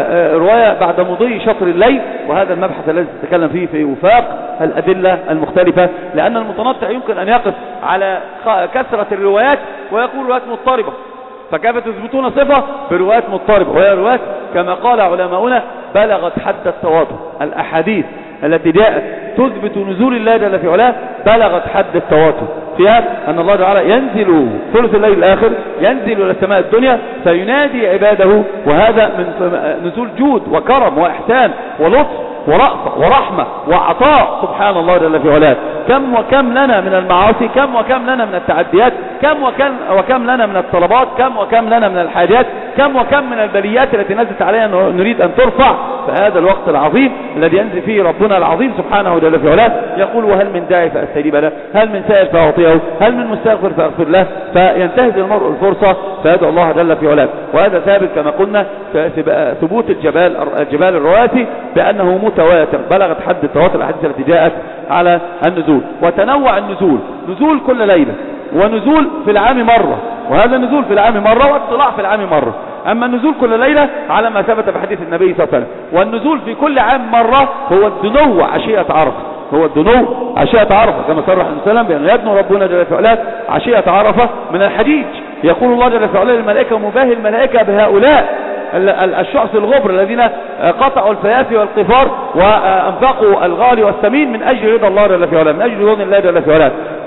رواية بعد مضي شطر الليل. وهذا المبحث الذي تتكلم فيه في وفاق الأدلة المختلفة، لأن المتنطع يمكن أن يقف على كثرة الروايات ويقول روايات مضطربة، فكيف تثبتون صفة بروايات مضطربة؟ وهي روايات كما قال علماؤنا بلغت حد التواتر. الأحاديث التي جاءت تثبت نزول الله جل في علاه بلغت حد التواتر، فيها أن الله تعالى ينزل ثلث الليل الآخر، ينزل إلى السماء الدنيا فينادي عباده، وهذا من نزول جود وكرم وإحسان ولطف ورأفة ورحمة وعطاء سبحان الله جل في علاه. كم وكم لنا من المعاصي، كم وكم لنا من التعديات، كم وكم, وكم لنا من الطلبات، كم وكم لنا من الحاجات، كم وكم من البليات التي نزلت علينا نريد أن ترفع. فهذا الوقت العظيم الذي ينزل فيه ربنا العظيم سبحانه جل في علاه يقول وهل من داعي فأستجيب له، هل من سائل فأعطيه، هل من مستغفر فأغفر له. فينتهز المرء الفرصة فيدعو الله جل في علاه. وهذا ثابت كما قلنا ثبوت الجبال الجبال الرواسي بأنه متواتر بلغت حد التواتر الأحاديث التي جاءت على النزول. وتنوع النزول، نزول كل ليلة، ونزول في العام مرة، وهذا النزول في العام مرة واطلاع في العام مرة. أما النزول كل ليلة على ما ثبت في حديث النبي صلى الله عليه وسلم، والنزول في كل عام مرة هو الدنو عشية عرفة، هو الدنو عشية عرفة كما صرح النبي صلى الله عليه وسلم بأن يدنو ربنا جل في علاه عشية عرفة من الحجيج. يقول الله جل في علاه للملائكة مباهي الملائكة بهؤلاء الشعث الغبر الذين قطعوا الفيافي والقفار وأنفقوا الغالي والثمين من أجل رضا الله جل في علاه، من أجل رضا الله جل في علاه.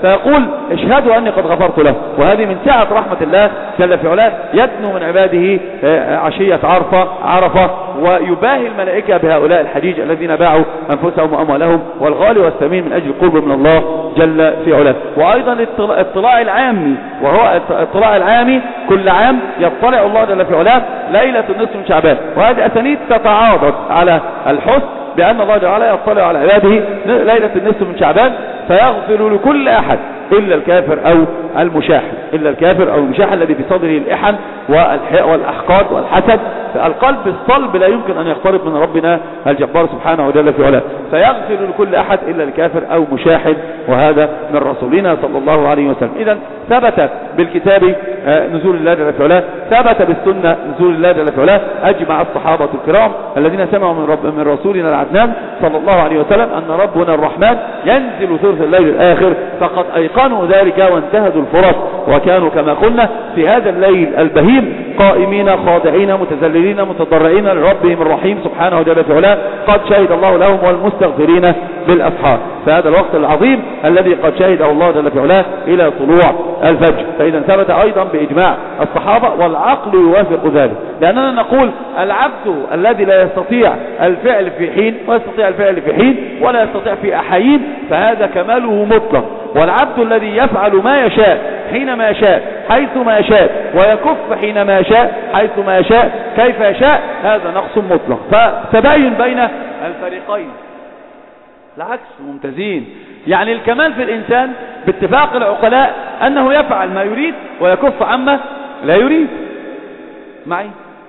فيقول اشهدوا أني قد غفرت له. وهذه من سعة رحمة الله جل في علاه، يدنو من عباده عشية عرفة عرفة ويباهي الملائكة بهؤلاء الحجيج الذين باعوا أنفسهم وأموالهم والغالي والثمين من أجل القرب من الله جل في علاه. وأيضا الاطلاع العامي، وهو الاطلاع العامي كل عام يطلع الله جل في علاه ليلة النصف من شعبان، وهذه أسانيد تتعاضد على الحسن بأن الله جل وعلا يطلع على عباده ليلة النصف من شعبان فيغفر لكل أحد إلا الكافر أو المشاحن، إلا الكافر أو المشاحن الذي في صدره الإحن والأحقاد والحسد. فالقلب الصلب لا يمكن أن يقترب من ربنا الجبار سبحانه وجل في علاه، فيغفر لكل أحد إلا الكافر أو مشاحن، وهذا من رسولنا صلى الله عليه وسلم. إذن ثبت بالكتاب نزول الله جل في علاه، ثبت بالسنة نزول الله جل في علاه. أجمع الصحابة الكرام الذين سمعوا من, رب من رسولنا العدنان صلى الله عليه وسلم أن ربنا الرحمن ينزل ثلث الليل الآخر، فقد أيقنوا ذلك وانتهزوا الفرص، وكانوا كما قلنا في هذا الليل البهيم قائمين خاضعين متذللين متضرعين لربهم الرحيم سبحانه وجل في علاه، قد شهد الله لهم والمستغفرين بالأسحار. فهذا الوقت العظيم الذي قد شهده الله جل في علاه إلى طلوع الفجر. فإذا ثبت أيضا بإجماع الصحابة، والعقل يوافق ذلك، لأننا نقول العبد الذي لا يستطيع الفعل في حين ويستطيع الفعل في حين ولا يستطيع في أحايين فهذا كماله مطلق، والعبد الذي يفعل ما يشاء حينما يشاء حيث ما يشاء ويكف حينما يشاء حيث ما يشاء كيف يشاء هذا نقص مطلق. فتباين بين الفريقين العكس ممتازين. يعني الكمال في الإنسان باتفاق العقلاء أنه يفعل ما يريد ويكف عما لا يريد. معي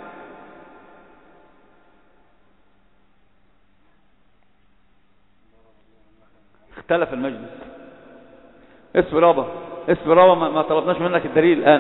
اختلف المجلس. اسم رابا اسم رابا ما طلبناش منك الدليل الآن،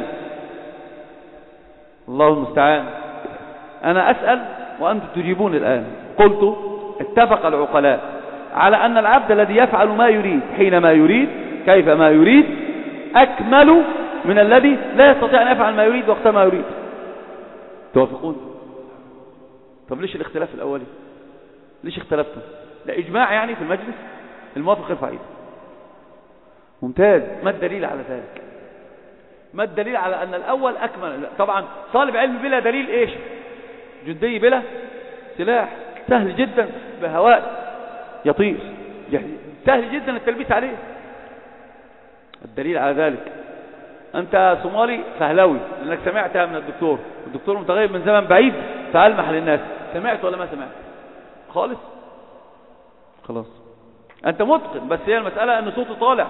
الله المستعان. أنا أسأل وأنتم تجيبون الآن. قلت اتفق العقلاء على أن العبد الذي يفعل ما يريد حينما يريد كيف ما يريد أكمل من الذي لا يستطيع أن يفعل ما يريد وقت ما يريد. توافقون؟ طب ليش الاختلاف الأولي؟ ليش اختلفتم؟ لا إجماع يعني في المجلس الموافق يرفع ايده. ممتاز. ما الدليل على ذلك؟ ما الدليل على أن الأول أكمل؟ طبعا طالب علم بلا دليل إيش؟ جندي بلا سلاح. سهل جدا بهواء يطير، يعني سهل جدا التلبيس عليه. الدليل على ذلك أنت صومالي فهلوي لأنك سمعتها من الدكتور، الدكتور متغيب من زمن بعيد فألمح للناس. سمعت ولا ما سمعت؟ خالص خلاص أنت متقن، بس هي المسألة أن صوته طالع.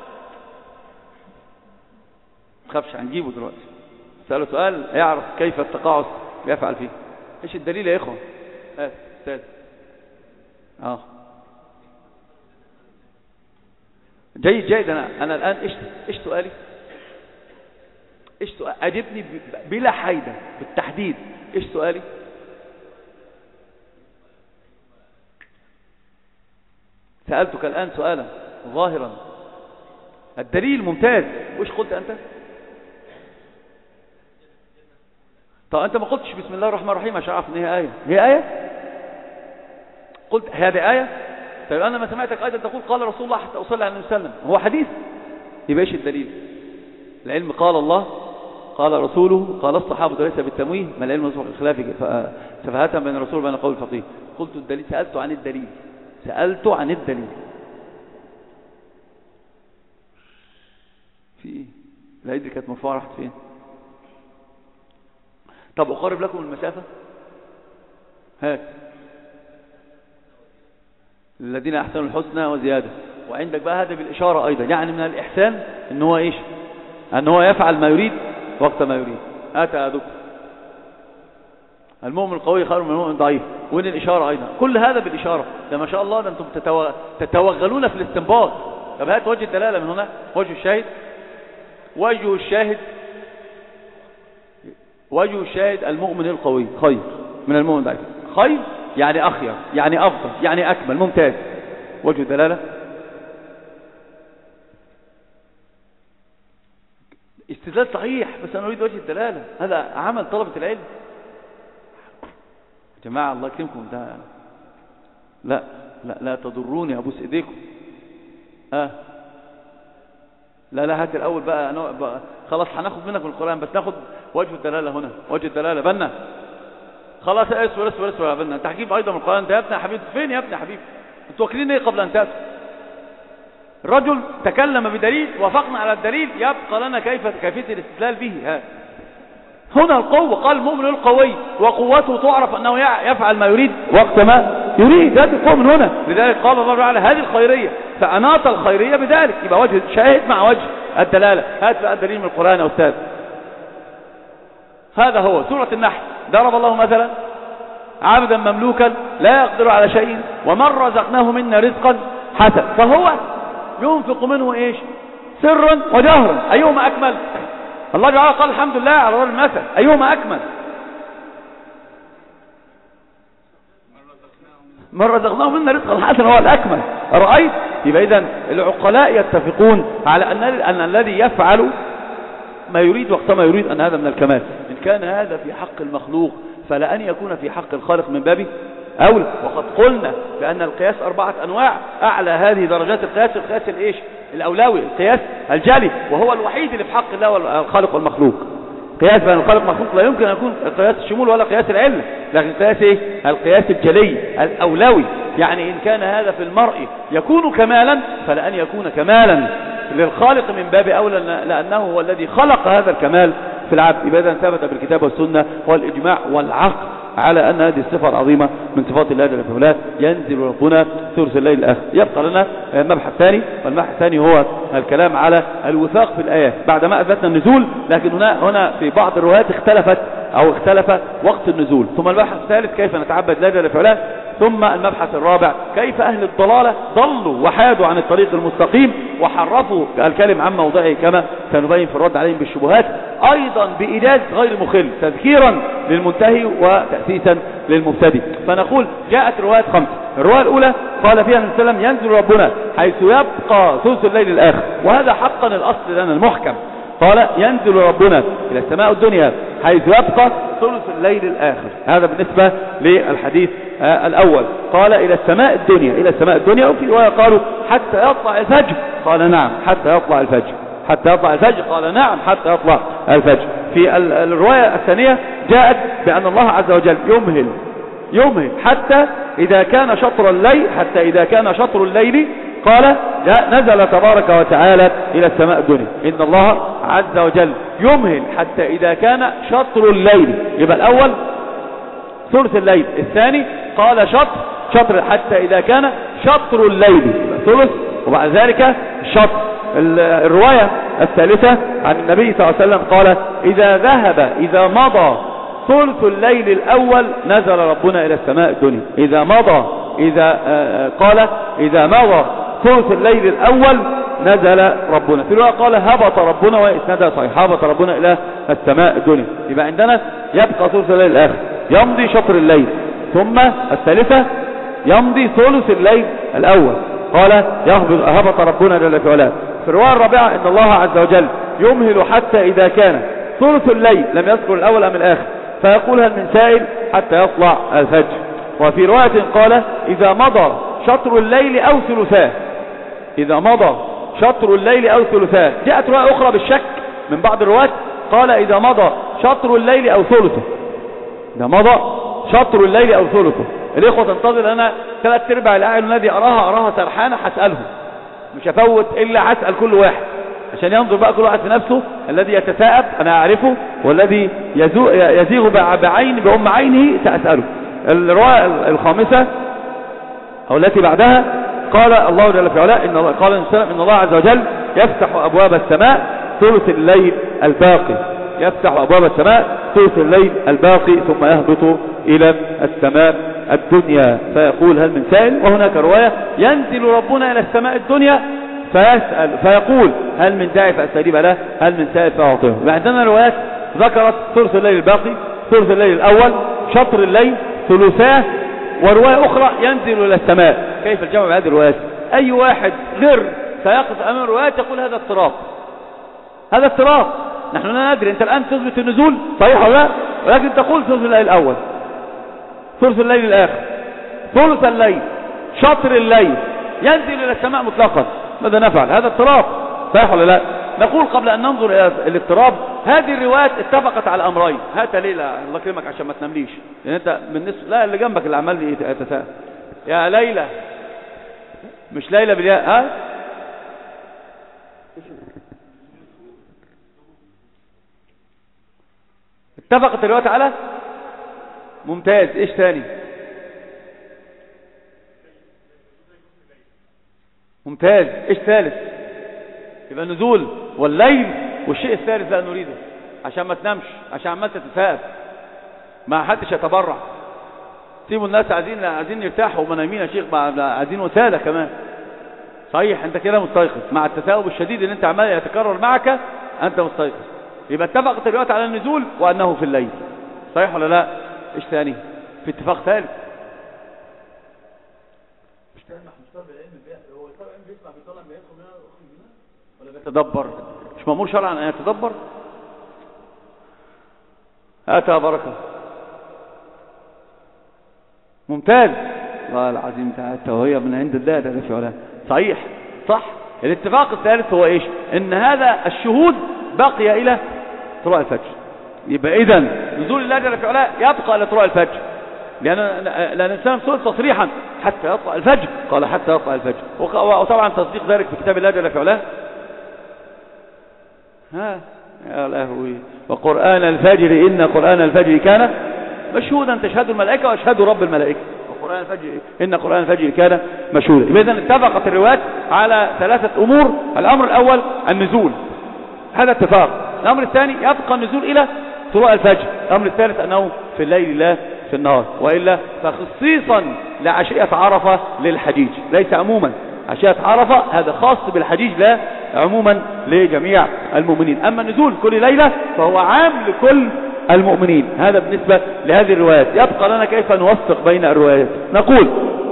تخافش هنجيبه دلوقتي. سأله سؤال يعرف كيف التقاعس بيفعل فيه. ايش الدليل يا إخوة؟ اه استاذ اه جيد جيد. أنا, أنا الآن إيش إيش سؤالي؟ إيش سؤال؟ أجبني بلا حيدة بالتحديد. إيش سؤالي؟ سألتك الآن سؤالا ظاهرا. الدليل ممتاز. وإيش قلت أنت؟ طب أنت ما قلتش بسم الله الرحمن الرحيم عشان أعرف إن هي آية. هي آية؟ قلت هذه آية؟ طيب أنا ما سمعتك أيضا تقول قال رسول الله حتى أصلي على النبي صلى الله عليه وسلم. هو حديث. يبقى إيش الدليل؟ العلم قال الله قال رسوله قال الصحابة ليس بالتمويه، ما العلم نصبح الخلاف سفهاتا بين الرسول وبين قول الفقيه. قلت الدليل. سألت عن الدليل. سألت عن الدليل. في إيه؟ الأيدي اللي كانت مرفوعة راحت فين؟ طب أقرب لكم المسافة. هات الذين أحسنوا الحسنى وزيادة. وعندك بقى هذا بالإشارة أيضا، يعني من الإحسان أن هو إيش؟ أن هو يفعل ما يريد وقت ما يريد. آتى أدوك المؤمن القوي خير من المؤمن الضعيف. وين الإشارة أيضا؟ كل هذا بالإشارة. ده ما شاء الله، ده أنتم تتو... تتوغلون في الاستنباط. طب هات وجه الدلالة من هنا. وجه الشاهد وجه الشاهد وجه الشاهد المؤمن القوي خير من المؤمن الضعيف. خير يعني أخير يعني أفضل يعني أكمل. ممتاز. وجه الدلالة استدلال صحيح، بس أنا أريد وجه الدلالة. هذا عمل طلبة العلم يا جماعة. الله يكرمكم. ده لا لا لا تضروني، أبوس إيديكم. آه لا لا هات الأول بقى, بقى خلاص هناخد منك من القرآن، بس ناخد وجه الدلالة هنا. وجه الدلالة بنا خلاص اسور اسور اسور يا بنا. انت هتجيب أيضا من القرآن ده يا ابني يا حبيبي؟ فين يا ابني يا حبيبي؟ انتوا واكلين ايه قبل أن تأتوا؟ الرجل تكلم بدليل، وافقنا على الدليل، يبقى لنا كيف كيفية الاستدلال به. ها هنا القوة، قال المؤمن القوي وقوته تعرف أنه يفعل ما يريد وقت ما يريد. هذه القوة من هنا. لذلك قال الله تعالى هذه الخيرية، فأناط الخيرية بذلك. يبقى وجه شاهد مع وجه الدلالة. هات بقى الدليل من القرآن يا أستاذ. هذا هو سورة النحل. ضرب الله مثلا عبدا مملوكا لا يقدر على شيء ومن رزقناه منا رزقا حسنا فهو ينفق منه ايش؟ سرا وجهرا، أيهما أكمل؟ الله تعالى قال الحمد لله على ضرب المثل، أيهما أكمل؟ من رزقناه منا رزقا حسنا هو الأكمل. رأيت؟ يبقى إذن العقلاء يتفقون على أن أن الذي يفعل ما يريد وقت ما يريد أن هذا من الكمال. إن كان هذا في حق المخلوق فلأن يكون في حق الخالق من بابه أولى. وقد قلنا بأن القياس أربعة أنواع، أعلى هذه درجات القياس القياس الإيش؟ الأولوي، القياس الجلي، وهو الوحيد اللي في حق الله والخالق والمخلوق. قياس بين الخالق والمخلوق لا يمكن أن يكون قياس الشمول ولا قياس العلة، لكن قياس إيه؟ القياس الجلي الأولوي. يعني إن كان هذا في المرء يكون كمالا فلأن يكون كمالا للخالق من باب أولى، لأنه هو الذي خلق هذا الكمال في العبد. يبقى إذن ثبت بالكتاب والسنة والإجماع والعقل على أن هذه الصفة العظيمة من صفات الله جل وعلا. ينزل ربنا ثلث الليل الآخر. يبقى لنا مبحث ثاني، والمبحث الثاني هو الكلام على الوثاق في الآيات بعدما أثبتنا النزول، لكن هنا هنا في بعض الروايات اختلفت أو اختلف وقت النزول. ثم المبحث الثالث كيف نتعبد الله جل وعلا. ثم المبحث الرابع كيف أهل الضلالة ضلوا وحادوا عن الطريق المستقيم وحرفوا الكلم عن موضعه كما سنبين في الرد عليهم بالشبهات، أيضا بإيجاز غير مخل، تذكيرا للمنتهي وتأسيسا للمبتدئ. فنقول جاءت روايات خمسة. الرواية الأولى قال فيها النبي صلى الله عليه وسلم ينزل ربنا حيث يبقى ثلث الليل الآخر، وهذا حقا الأصل لنا المحكم. قال ينزل ربنا إلى السماء الدنيا حيث يبقى ثلث الليل الآخر. هذا بالنسبة للحديث آه الأول. قال إلى السماء الدنيا، إلى السماء الدنيا. وفي رواية قالوا حتى يطلع الفجر، قال نعم حتى يطلع الفجر، حتى يطلع الفجر، قال نعم حتى يطلع الفجر. في الرواية الثانية جاءت بأن الله عز وجل يمهل يمهل حتى إذا كان شطر الليل، حتى إذا كان شطر الليل قال نزل تبارك وتعالى إلى السماء الدنيا. إن الله عز وجل يمهل حتى إذا كان شطر الليل. يبقى الأول ثلث الليل، الثاني قال شطر شطر حتى إذا كان شطر الليل ثلث، وبعد ذلك شطر. الرواية الثالثة عن النبي صلى الله عليه وسلم قال إذا ذهب إذا مضى ثلث الليل الأول نزل ربنا إلى السماء الدنيا. إذا مضى إذا آه قال إذا مضى ثلث الليل الأول نزل ربنا. في الرواية قال هبط ربنا، وإسنادها صحيح، هبط ربنا إلى السماء الدنيا. يبقى عندنا يبقى ثلث الليل الآخر، يمضي شطر الليل، ثم الثالثة يمضي ثلث الليل الأول، قال هبط ربنا جل في علاه. في الرواية الرابعة إن الله عز وجل يمهل حتى إذا كان ثلث الليل، لم يذكر الأول أم الآخر، فيقول هل من سائل حتى يطلع الفجر. وفي رواية قال إذا مضى شطر الليل أو ثلثاه، إذا مضى شطر الليل أو ثلثاه. جاءت رواية أخرى بالشك من بعض الرواة قال إذا مضى شطر الليل أو ثلثه، إذا مضى شطر الليل أو ثلثه. الإخوة تنتظر أنا ثلاث أرباع الأعين الذي أراها أراها سرحانة هسألهم، مش هفوت إلا هسأل كل واحد عشان ينظر بقى كل واحد في نفسه. الذي يتثاءب أنا أعرفه، والذي يزيغ بعين بأم عينه سأسأله. الرواية الخامسة أو التي بعدها قال الله جل في علاه إن الله قال إن الله عز وجل يفتح أبواب السماء ثلث الليل الباقي، يفتح أبواب السماء ثلث الليل الباقي ثم يهبط إلى السماء الدنيا فيقول هل من سائل. وهناك رواية ينزل ربنا إلى السماء الدنيا فيسأل فيقول هل من داعي فأستجيب له، هل من سائل فأعطيه. عندنا روايات ذكرت ثلث الليل الباقي، ثلث الليل الأول، شطر الليل، ثلثاه، ورواية أخرى ينزل إلى السماء. كيف الجمع بهذه الروايات؟ أي واحد غير سيقف أمام الروايات يقول هذا اضطراب، هذا اضطراب. نحن لا ندري، أنت الآن تثبت النزول صحيح ولا لا، ولكن تقول ثلث الليل الأول، ثلث الليل الآخر، ثلث الليل، شطر الليل، ينزل إلى السماء مطلقا. ماذا نفعل؟ هذا اضطراب صحيح ولا لا؟ نقول قبل أن ننظر إلى الاضطراب، هذه الروايات اتفقت على أمرين. هات ليلى الله يكرمك عشان ما تنامليش، لأن أنت بالنسبة لا اللي جنبك اللي عمال يتساءل يا ليلى، مش ليلى بالياء، ها اتفقت الروايات على ممتاز. ايش ثاني؟ ممتاز. ايش ثالث؟ يبقى النزول والليل. والشيء الثالث لا نريده عشان ما تنامش، عشان عمال تتفائل ما حدش يتبرع. سيبوا الناس عايزين عايزين يرتاحوا وما نايمين يا شيخ، عايزين وساده كمان. صحيح انت كده مستيقظ مع التثاؤب الشديد اللي انت عمال يتكرر معك، انت مستيقظ. يبقى اتفقت الروايات على النزول وانه في الليل. صحيح ولا لا؟ ايش ثاني؟ في اتفاق ثالث. مش مش طالب العلم هو طالب العلم بيسمع بيطلع بيدخل منها ولا بيتدبر؟ مش مأمور شرعا ان يتدبر؟ هاتها بركه. ممتاز. الله العظيم تعالى وهي من عند الله ده في علاه. صحيح صح. الاتفاق الثالث هو ايش؟ ان هذا الشهود بقي الى طلوع الفجر. يبقى اذا نزول الله جل في علاه يبقى الى طلوع الفجر، لان لان الانسان سئل تصريحا حتى يطلع الفجر، قال حتى يطلع الفجر. وطبعا تصديق ذلك في كتاب الله جل في علاه. ها يا لهوي. وقرآن الفجر إن قرآن الفجر كان مشهودا تشهد الملائكة واشهد رب الملائكة. وقرآن الفجر إن قرآن الفجر كان مشهودا. إذن اتفقت الروايات على ثلاثة أمور. الأمر الأول النزول، هذا اتفاق. الأمر الثاني يبقى النزول إلى طلوع الفجر. الأمر الثالث أنه في الليل لا في النهار، وإلا فخصيصا لعشية عرفة للحجيج، ليس عموما. عشية عرفة هذا خاص بالحجيج لا عموما لجميع المؤمنين. أما النزول كل ليلة فهو عام لكل المؤمنين. هذا بالنسبة لهذه الروايات. يبقى لنا كيف نوفق بين الروايات. نقول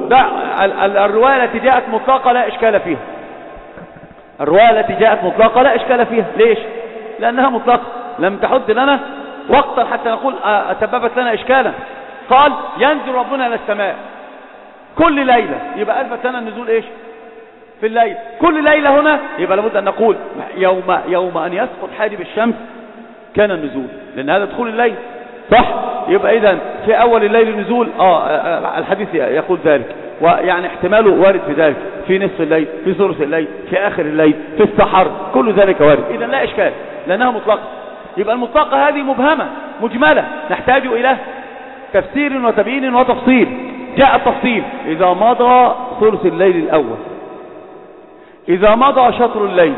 الرواية التي جاءت مطلقة لا إشكال فيها. الرواية التي جاءت مطلقة لا إشكال فيها. ليش؟ لأنها مطلقة، لم تحد لنا وقتا حتى نقول أسببت لنا إشكالا. قال ينزل ربنا إلى السماء كل ليلة، يبقى أثبت لنا النزول إيش؟ في الليل. كل ليلة هنا يبقى لابد أن نقول يوم, يوم أن يسقط حاجب الشمس كان النزول، لأن هذا دخول الليل صح. يبقى إذن في أول الليل نزول آه الحديث يقول ذلك، ويعني احتماله وارد في ذلك، في نصف الليل، في ثلث الليل، في آخر الليل، في السحر، كل ذلك وارد. إذن لا إشكال لأنها مطلقة. يبقى المطلقة هذه مبهمة مجملة نحتاج إلى تفسير وتبيين وتفصيل. جاء التفصيل إذا مضى ثلث الليل الأول، إذا مضى شطر الليل،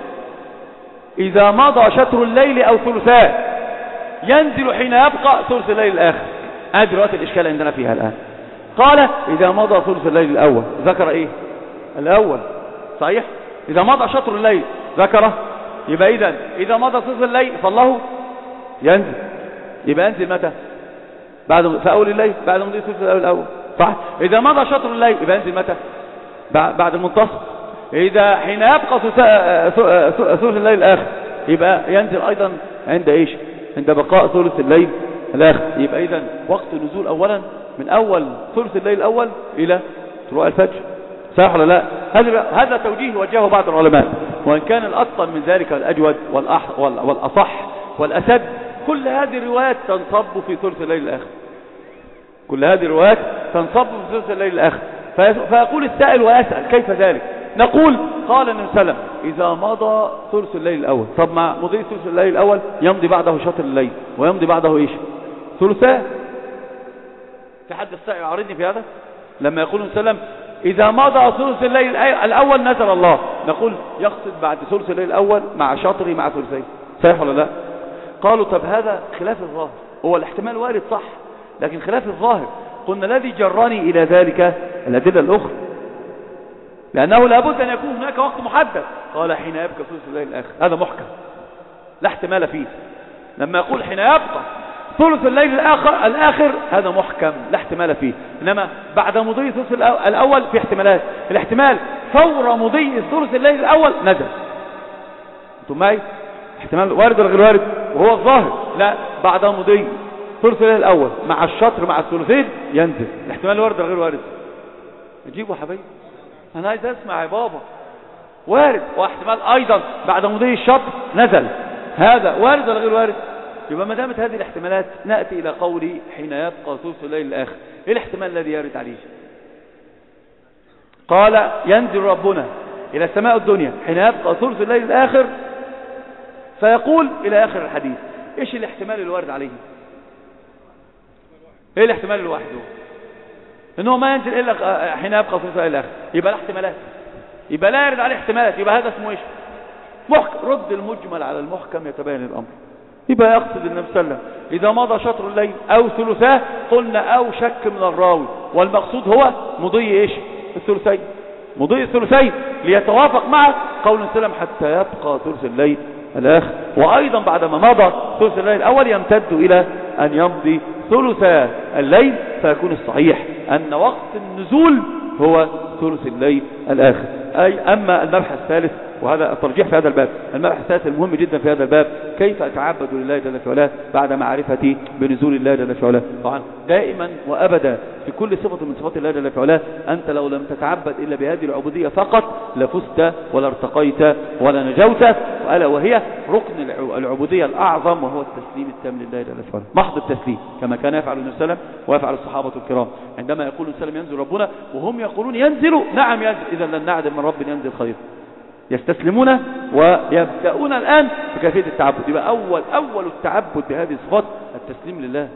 إذا مضى شطر الليل أو ثلثاه، ينزل حين يبقى ثلث الليل الآخر. هذه رواية الإشكال عندنا فيها الآن. قال إذا مضى ثلث الليل الأول، ذكر إيه؟ الأول صحيح. إذا مضى شطر الليل ذكره. يبقى إذن إذا مضى ثلث الليل فالله ينزل. يبقى ينزل متى؟ بعد في أول الليل، بعد مضي ثلث الليل الأول صح. إذا مضى شطر الليل يبقى ينزل متى؟ بعد المنتصف. إذا حين يبقى ثلث الليل الآخر يبقى ينزل أيضا عند إيش؟ عند بقاء ثلث الليل الآخر. يبقى إذن وقت النزول أولا من أول ثلث الليل الأول إلى طلوع الفجر. صح ولا لا؟ هذا هذا توجيه وجهه بعض العلماء، وإن كان الأتقن من ذلك الأجود والأصح والأسد كل هذه الروايات تنصب في ثلث الليل الآخر. كل هذه الروايات تنصب في ثلث الليل الآخر. فيقول السائل ويسأل كيف ذلك؟ نقول قال النبي صلى الله عليه وسلم إذا مضى ثلث الليل الأول. طب مع مضي ثلث الليل الأول يمضي بعده شطر الليل ويمضي بعده إيش؟ ثلثاه. في حد السائل يعارضني في هذا؟ لما يقول النبي صلى الله عليه وسلم إذا مضى ثلث الليل الأول نزل الله، نقول يقصد بعد ثلث الليل الأول مع شطري مع ثلثين. صحيح ولا لا؟ قالوا طب هذا خلاف الظاهر. هو الاحتمال وارد صح، لكن خلاف الظاهر. قلنا الذي جراني إلى ذلك الأدلة الأخرى، لأنه لابد أن يكون هناك وقت محدد. قال حين يبقى ثلث الليل الآخر، هذا محكم لا احتمال فيه. لما يقول حين يبقى ثلث الليل الآخر الآخر هذا محكم لا احتمال فيه. إنما بعد مضي ثلث الأول في احتمالات. الاحتمال فور مضي ثلث الليل الأول نزل. انتم معي؟ احتمال وارد ولا غير وارد؟ وهو الظاهر لا، بعد مضي ثلث الليل الأول مع الشطر مع الثلثين ينزل. الاحتمال وارد ولا غير وارد؟ نجيبه يا حبايبي، أنا عايز أسمع يا بابا. وارد. واحتمال أيضا بعد مضي الشطر نزل، هذا وارد ولا غير وارد؟ يبقى ما دامت هذه الاحتمالات نأتي إلى قولي حين يبقى ثلث الليل الآخر. إيه الاحتمال الذي يرد عليه؟ قال ينزل ربنا إلى السماء الدنيا حين يبقى ثلث الليل الآخر فيقول إلى آخر الحديث. إيش الاحتمال الوارد عليه؟ إيه الاحتمال الواحد هو؟ إنه ما ينزل إلا حين يبقى ثلث الليل الآخر. يبقى لا احتمالات، يبقى لا يرد عليه احتمالات، يبقى هذا اسمه إيش؟ محكم. رد المجمل على المحكم يتبين الأمر. يبقى يقصد النبي صلى الله عليه وسلم إذا مضى شطر الليل أو ثلثاه قلنا أو شك من الراوي، والمقصود هو مضي إيش؟ الثلثين، مضي الثلثين ليتوافق مع قول السلام حتى يبقى ثلث الليل الآخر. وأيضا بعدما مضى ثلث الليل الأول يمتد إلى أن يمضي ثلث الليل، فيكون الصحيح أن وقت النزول هو ثلث الليل الآخر. أي أما المبحث الثالث، وهذا الترجيح في هذا الباب، المبحث الثالث المهم جدا في هذا الباب كيف أتعبد لله جل في علاه بعد معرفتي بنزول الله جل في علاه. طبعا دائما وأبدا في كل صفة من صفات الله جل في علاه أنت لو لم تتعبد إلا بهذه العبودية فقط لفزت ولا ارتقيت ولا نجوت، وألا وهي ركن العبودية الأعظم وهو التسليم التام لله جل في علاه، محض التسليم كما كان يفعل النبي صلى الله عليه وسلم ويفعل الصحابة الكرام عندما يقول النبي صلى الله عليه وسلم ينزل ربنا وهم يقولون ينزل، نعم ينزل، إذا لن نعدم من رب ينزل خير. يستسلمون ويبدأون الآن في كيفية التعبد. يبقى أول أول التعبد بهذه الصفات التسليم لله.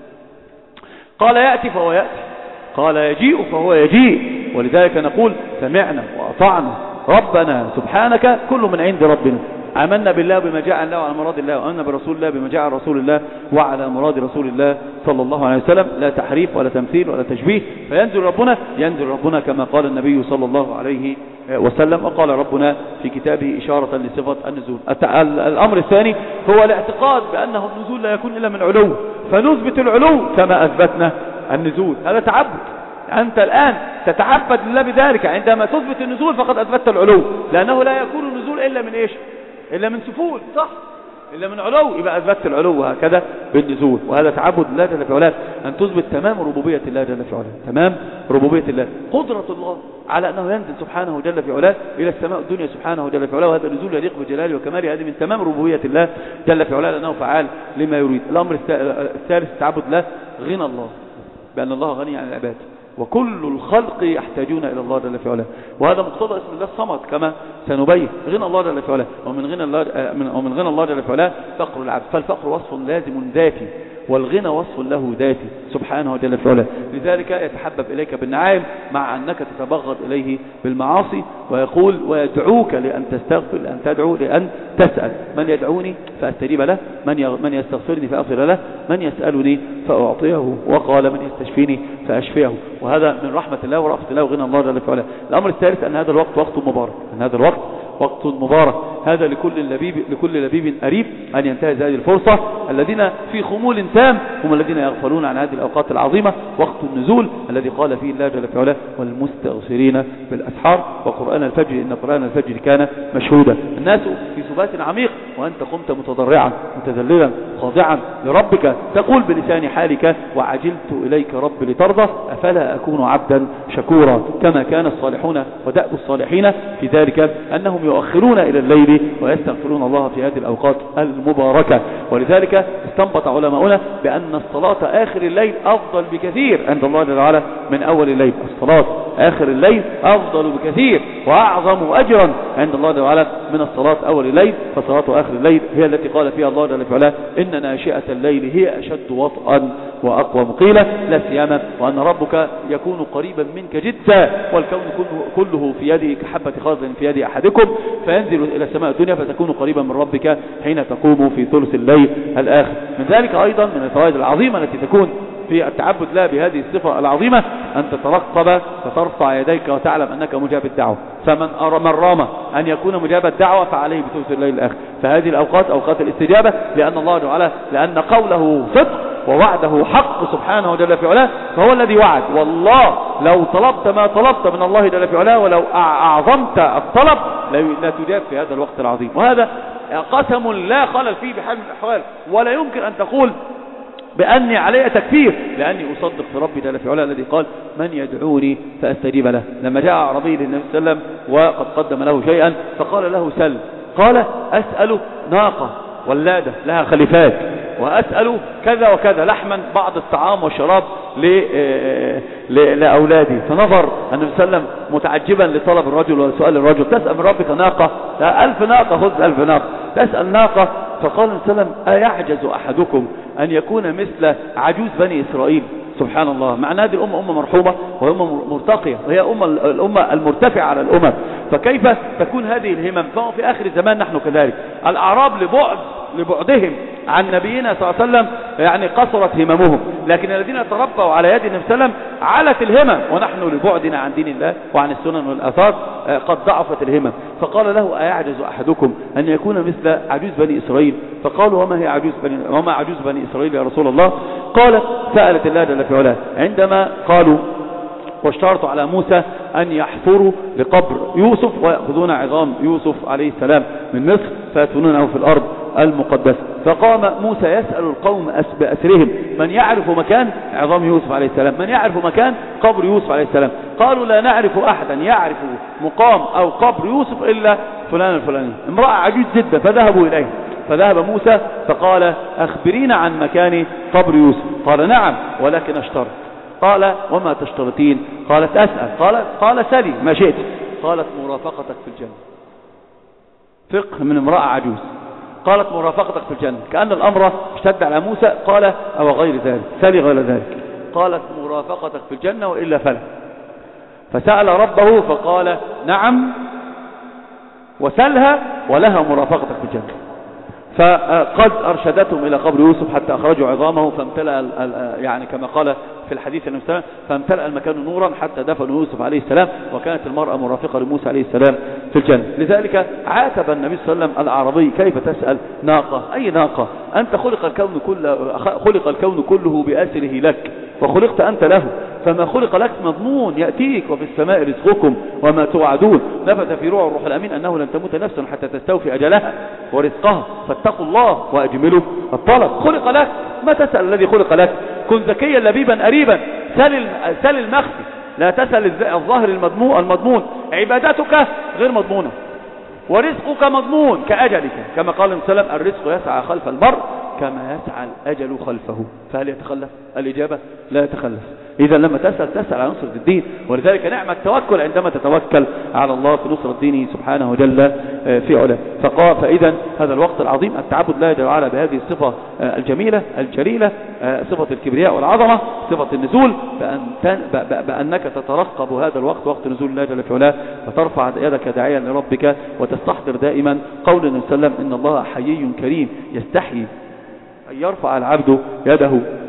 قال يأتي فهو يأتي، قال يجيء فهو يجيء، ولذلك نقول سمعنا وأطعنا ربنا سبحانك كل من عند ربنا، آمنا بالله بما جاء عن الله وعلى مراد الله، وآمنا برسول الله بما جاء عن رسول الله وعلى مراد رسول الله صلى الله عليه وسلم، لا تحريف ولا تمثيل ولا تشبيه. فينزل ربنا ينزل ربنا كما قال النبي صلى الله عليه وسلم، وقال ربنا في كتابه إشارة لصفة النزول. الأمر الثاني هو الاعتقاد بأنه النزول لا يكون إلا من علو، فنثبت العلو كما أثبتنا النزول. هذا تعبد، أنت الآن تتعبد لله بذلك. عندما تثبت النزول فقد أثبتت العلو، لأنه لا يكون النزول إلا من إيش؟ إلا من سفول، صح؟ إلا من علو، يبقى أثبتت العلو هكذا بالنزول. وهذا تعبد الله جل في علاه، أن تثبت تمام ربوبية الله جل في علاه، تمام ربوبية الله، قدرة الله على أنه ينزل سبحانه جل في علاه إلى السماء الدنيا سبحانه جل في علاه، وهذا النزول يليق بجلاله وكماله، هذه من تمام ربوبية الله جل في علاه لأنه فعال لما يريد. الأمر الثالث تعبد الله غنى الله، بأن الله غني عن العباد وكل الخلق يحتاجون إلى الله جل في علاه، وهذا مقتضى اسم الله الصمد كما سنبين. غنى الله جل في علاه، ومن غنى الله ومن غنى الله جل في علاه فقر العبد، فالفقر وصف لازم ذاتي والغنى وصف له ذاتي سبحانه جل في علاه. لذلك يتحبب إليك بالنعائم مع أنك تتبغض إليه بالمعاصي، ويقول ويدعوك لأن تستغفر، لأن تدعو، لأن تسأل. من يدعوني فأستجيب له، من من يستغفرني فأغفر له، من يسألني فأعطيه، وقال من يستشفيني فأشفيه. وهذا من رحمة الله ورأفة الله وغنى الله جل في علاه. الأمر الثالث أن هذا الوقت وقت مبارك، أن هذا الوقت وقت مبارك، هذا لكل لبيب لكل لبيب قريب أن ينتهز هذه الفرصة. الذين في خمول تام هم الذين يغفلون عن هذه الأوقات العظيمة، وقت النزول الذي قال فيه الله جل في علاه والمستغفرين بالأسحار، وقرآن الفجر إن قرآن الفجر كان مشهودا. الناس في سبات عميق وأنت قمت متضرعا متذللا خاضعا لربك، تقول بلسان حالك وعجلت إليك رب لترضى، أفلا أكون عبدا شكورا. كما كان الصالحون ودأب الصالحين في ذلك أنهم يؤخرون إلى الليل ويستغفرون الله في هذه الأوقات المباركة. ولذلك استنبط علماؤنا بأن الصلاة آخر الليل أفضل بكثير عند الله جل وعلا من أول الليل. الصلاة آخر الليل أفضل بكثير وأعظم أجرا عند الله جل وعلا من الصلاة أول الليل. فصلاة آخر الليل هي التي قال فيها الله جل وعلا إن ناشئة الليل هي أشد وطئا وأقوى مقيلة، لا سيما وأن ربك يكون قريبا منك جدا، والكون كله في يده كحبة خردل في يد أحدكم، فينزل إلى السماء الدنيا فتكون قريبا من ربك حين تقوم في ثلث الليل الآخر. من ذلك أيضا من الفوائد العظيمة التي تكون في التعبد لا بهذه الصفة العظيمة أن تترقب فترفع يديك وتعلم أنك مجاب الدعوة. فمن من رام أن يكون مجاب الدعوة فعليه بثلث الليل الآخر. فهذه الأوقات أوقات الاستجابة، لأن الله تعالى لأن قوله صدق ووعده حق سبحانه جل في علاه، فهو الذي وعد. والله لو طلبت ما طلبت من الله جل في علاه ولو أعظمت الطلب لا تجاب في هذا الوقت العظيم. وهذا قسم لا خلل فيه بحال من الأحوال، ولا يمكن أن تقول بأني علي تكفير، لأني أصدق في ربي جل في علاه الذي قال من يدعوني فأستجيب له. لما جاء عربي للنبي صلى الله عليه وسلم وقد قدم له شيئا فقال له سل، قال أسأل ناقة ولادة لها خليفات، وأسأل كذا وكذا لحما بعض الطعام والشراب لأولادي. فنظر النبي صلى الله عليه وسلم متعجبا لطلب الرجل وسؤال الرجل، تسأل من ربك ناقة؟ ألف ناقة، خذ ألف ناقة، تسأل ناقة. فقال النبي صلى الله عليه وسلم أيعجز أحدكم أن يكون مثل عجوز بني إسرائيل؟ سبحان الله، معنى هذه الأمة أمة مرحومة وأمة مرتقية، وهي أمة الأمة المرتفعة على الأمم، فكيف تكون هذه الهمم؟ فهو في آخر الزمان نحن كذلك. الأعراب لبعد لبعدهم عن نبينا صلى الله عليه وسلم يعني قصرت هممهم، لكن الذين تربوا على يد النبي صلى الله عليه وسلم علت الهمم، ونحن لبعدنا عن دين الله وعن السنن والآثار قد ضعفت الهمم. فقال له أيعجز أحدكم أن يكون مثل عجوز بني إسرائيل؟ فقالوا وما هي عجوز بني وما عجوز بني إسرائيل يا رسول الله؟ قال سألت الله جل في علاه عندما قالوا واشترطوا على موسى أن يحفروا لقبر يوسف ويأخذون عظام يوسف عليه السلام من مصر فيدفنونه في الأرض المقدسة. فقام موسى يسأل القوم بأسرهم من يعرف مكان عظام يوسف عليه السلام، من يعرف مكان قبر يوسف عليه السلام؟ قالوا لا نعرف أحدا يعرف مقام أو قبر يوسف إلا فلان الفلاني، امرأة عجوز جدا. فذهبوا إليه، فذهب موسى فقال أخبرينا عن مكان قبر يوسف. قال نعم ولكن اشترط. قال وما تشترطين؟ قالت أسأل. قال قال سلي ما شئت. قالت مرافقتك في الجنة. فقه من امرأة عجوز. قالت مرافقتك في الجنة، كأن الأمر اشتد على موسى. قال أو غير ذلك، سلي غير ذلك. قالت مرافقتك في الجنة وإلا فلا. فسأل ربه فقال نعم وسلها ولها مرافقتك في الجنة. فقد أرشدتهم إلى قبر يوسف حتى أخرجوا عظامه فامتلأ يعني كما قال في الحديث النبوي فامتلأ المكان نورا حتى دفنوا يوسف عليه السلام، وكانت المرأة مرافقة لموسى عليه السلام في الجنة. لذلك عاتب النبي صلى الله عليه وسلم الأعرابي كيف تسأل ناقة؟ أي ناقة؟ أنت خلق الكون كله خلق الكون كله بأسره لك وخلقت أنت له، فما خلق لك مضمون يأتيك وفي السماء رزقكم وما توعدون. نفث في روح الروح الأمين أنه لن تموت نفس حتى تستوفي أجلها ورزقها، فاتقوا الله وأجملوا الطلب. خلق لك، ما تسأل الذي خلق لك؟ كن ذكيا لبيبا قريبا، سل سل المخفي، لا تسأل الظاهر المضمون المضمون. عبادتك غير مضمونة ورزقك مضمون كأجلك، كما قال النبي صلى الله عليه وسلم الرزق يسعى خلف المرء كما يسعى الأجل خلفه. فهل يتخلف؟ الإجابة لا يتخلف. إذا لما تسأل تسأل على نصرة الدين، ولذلك نعم التوكل عندما تتوكل على الله في نصرة دينه سبحانه وجل في علاه. فقال فإذا هذا الوقت العظيم التعبد الله جل وعلا بهذه الصفة الجميلة الجليلة، صفة الكبرياء والعظمة، صفة النزول، بأن بأنك تترقب هذا الوقت وقت نزول الله جل في علاه، فترفع يدك داعيا لربك وتستحضر دائما قول النبي صلى الله عليه وسلم إن الله حيي كريم يستحيي أن يرفع العبد يده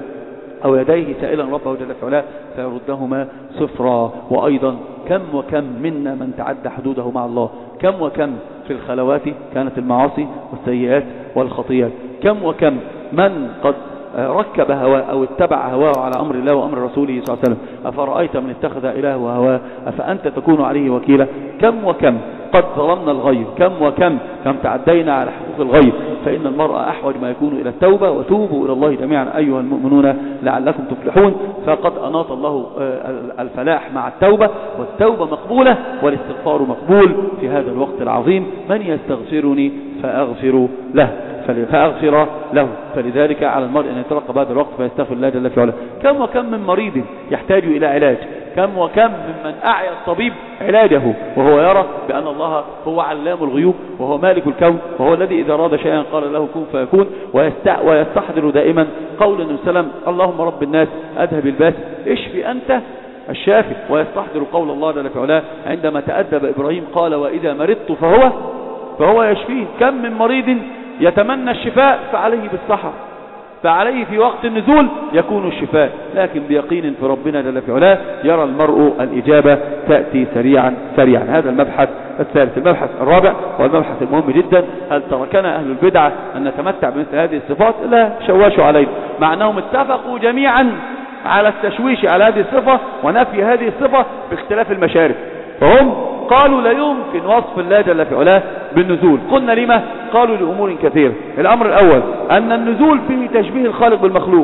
أو يديه سائلا ربه جل في علاه فيردهما صفرا. وأيضا كم وكم منا من تعدى حدوده مع الله، كم وكم في الخلوات كانت المعاصي والسيئات والخطيئات، كم وكم من قد ركب هواه أو اتبع هواه على أمر الله وأمر رسوله صلى الله عليه وسلم. أفرأيت من اتخذ إله هواه أفأنت تكون عليه وكيلا؟ كم وكم قد ظلمنا الغير، كم وكم كم تعدينا على حقوق الغير. فإن المرء أحوج ما يكون إلى التوبة، وتوبوا إلى الله جميعا أيها المؤمنون لعلكم تفلحون. فقد أناط الله الفلاح مع التوبة، والتوبة مقبولة والاستغفار مقبول في هذا الوقت العظيم. من يستغفرني فأغفر له فأغفر له. فلذلك على المرء أن يترقب هذا الوقت فيستغفر الله جل في علاه. كم وكم من مريض يحتاج إلى علاج، كم وكم ممن أعيا الطبيب علاجه وهو يرى بأن الله هو علام الغيوب وهو مالك الكون، وهو الذي إذا أراد شيئا قال له كن فيكون، ويستحضر دائما قول النبي صلى الله عليه وسلم اللهم رب الناس أذهب الباس اشفي أنت الشافي. ويستحضر قول الله جل في علاه عندما تأدب إبراهيم قال وإذا مرضت فهو فهو يشفيه. كم من مريض يتمنى الشفاء فعليه بالسحر، فعليه في وقت النزول يكون الشفاء، لكن بيقين في ربنا جل في علاه يرى المرء الإجابة تأتي سريعا سريعا. هذا المبحث الثالث. المبحث الرابع والمبحث المهم جدا، هل تركنا أهل البدعة أن نتمتع بمثل هذه الصفات؟ لا، شواشوا علينا، مع أنهم اتفقوا جميعا على التشويش على هذه الصفة ونفي هذه الصفة باختلاف المشارب. فهم قالوا لا يمكن وصف الله جل في علاه بالنزول. قلنا لما؟ قالوا لأمور كثيرة. الأمر الأول أن النزول فيه تشبيه الخالق بالمخلوق،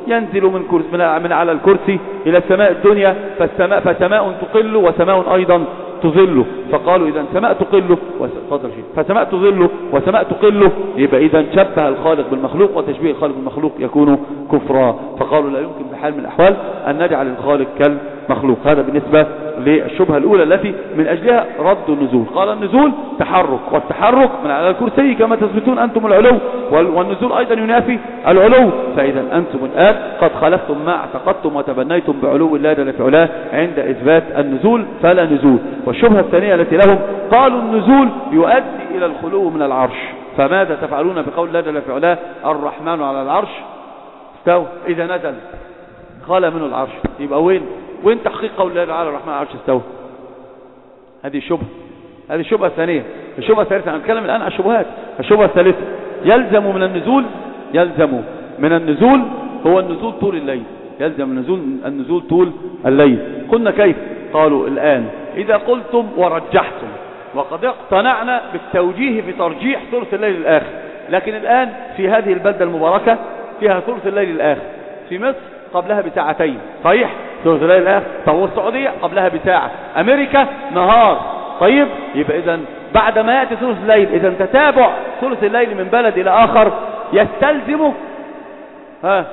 ينزل من, كرسي من, من على الكرسي إلى السماء الدنيا، فالسماء فسماء تقل وسماء أيضا تظله. فقالوا إذا سماء تقله فسماء تظله وسماء تقله، يبقى إذا شبه الخالق بالمخلوق، وتشبيه الخالق بالمخلوق يكون كفرا. فقالوا لا يمكن بحال من الأحوال أن نجعل الخالق كالمخلوق. هذا بالنسبة للشبهة الأولى التي من أجلها رد النزول. قال النزول تحرك، والتحرك من على الكرسي كما تثبتون أنتم العلو، والنزول أيضا ينافي العلو. فإذا أنتم الآن قد خلفتم ما اعتقدتم وتبنيتم بعلو الله جل في علاه عند إثبات النزول، فلا نزول. والشبهة الثانية التي لهم قالوا النزول يؤدي إلى الخلو من العرش، فماذا تفعلون بقول الله جل في علاه الرحمن على العرش استوى؟ إذا نزل خلى منه العرش، يبقى وين وين تحقيق قول الله تعالى الرحمن على العرش استوى؟ هذه الشبهة، هذه الشبهة الثانية. الشبهة الثالثة، هنتكلم الآن عن الشبهات. الشبهة الثالثة يلزم من النزول يلزم من النزول هو النزول طول الليل، يلزم النزول النزول طول الليل. قلنا كيف؟ قالوا الآن إذا قلتم ورجحتم وقد اقتنعنا بالتوجيه في ترجيح ثلث الليل الآخر، لكن الآن في هذه البلدة المباركة فيها ثلث الليل الآخر، في مصر قبلها بساعتين، صحيح؟ ثلث الليل الآخر. طب والسعودية قبلها بساعة، أمريكا نهار. طيب يبقى إذا بعد ما يأتي ثلث الليل، إذا تتابع ثلث الليل من بلد إلى آخر يستلزمه ها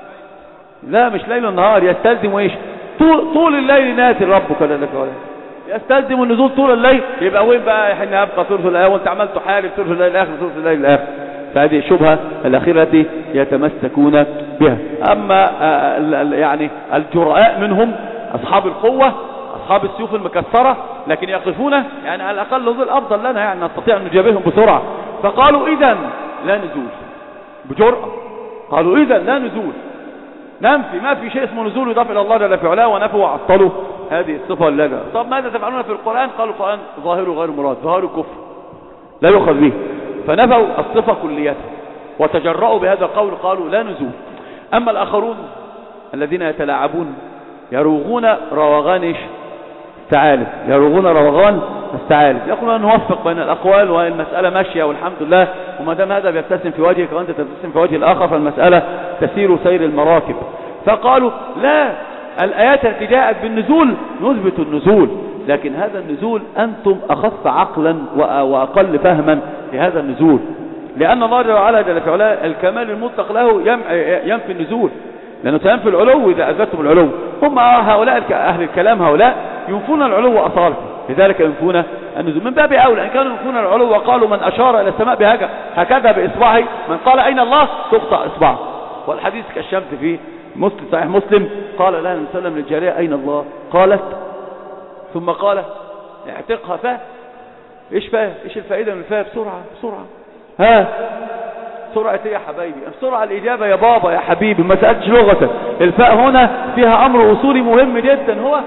لا مش ليل ونهار، يستلزم ايش؟ طول, طول الليل نازل ربك لك ولا يستلزم النزول طول الليل. يبقى وين بقى احنا يبقى ثلث الليل وانت عمال تحارب ثلث الليل الاخر ثلث الليل الاخر؟ فهذه الشبهه الاخيره التي يتمسكون بها. اما يعني الجرآء منهم اصحاب القوه اصحاب السيوف المكسره، لكن يقفون يعني على الاقل هذا الافضل لنا، يعني نستطيع ان نجابههم بسرعه. فقالوا اذا لا نزول بجرأة، قالوا اذا لا نزول، ننفي ما في شيء اسمه نزول يضاف الى الله جل في علاه، ونفوا وعطلوا هذه الصفه لله. طب ماذا تفعلون في القرآن؟ قالوا القرآن ظاهره غير مراد، ظاهره كفر لا يؤخذ به، فنفوا الصفه كليتها وتجرؤوا بهذا القول، قالوا لا نزول. اما الاخرون الذين يتلاعبون يروغون روغان الثعالب، يروغون روغان الثعالب، يقولون نوفق بين الاقوال والمساله ماشيه والحمد لله، وما دام هذا بيبتسم في وجهك وانت تبتسم في وجه الاخر فالمساله تسير سير المراكب. فقالوا لا، الايات التي جاءت بالنزول نثبت النزول، لكن هذا النزول انتم اخف عقلا واقل فهما لهذا النزول، لان الله جل وعلا جل في علاه الكمال المطلق له ينفي النزول، لانه سينفي العلو اذا اثبتم العلو. هم هؤلاء اهل الكلام هؤلاء ينفون العلو اصالته، لذلك ينفون النزول. من باب اولى ان كانوا ينفون العلو وقالوا من اشار الى السماء بهكذا هكذا باصبعه، من قال اين الله تقطع اصبعه. والحديث كالشمس في مسلم صحيح مسلم، قال لها النبي صلى الله عليه وسلم للجاريه اين الله؟ قالت ثم قال اعتقها فاه. ايش فاه؟ ايش الفائده من الفاه؟ بسرعه بسرعه. ها سرعه ايه يا حبايبي؟ بسرعه الاجابه يا بابا يا حبيبي، ما سالتش لغتك. الفاء هنا فيها امر اصولي مهم جدا، هو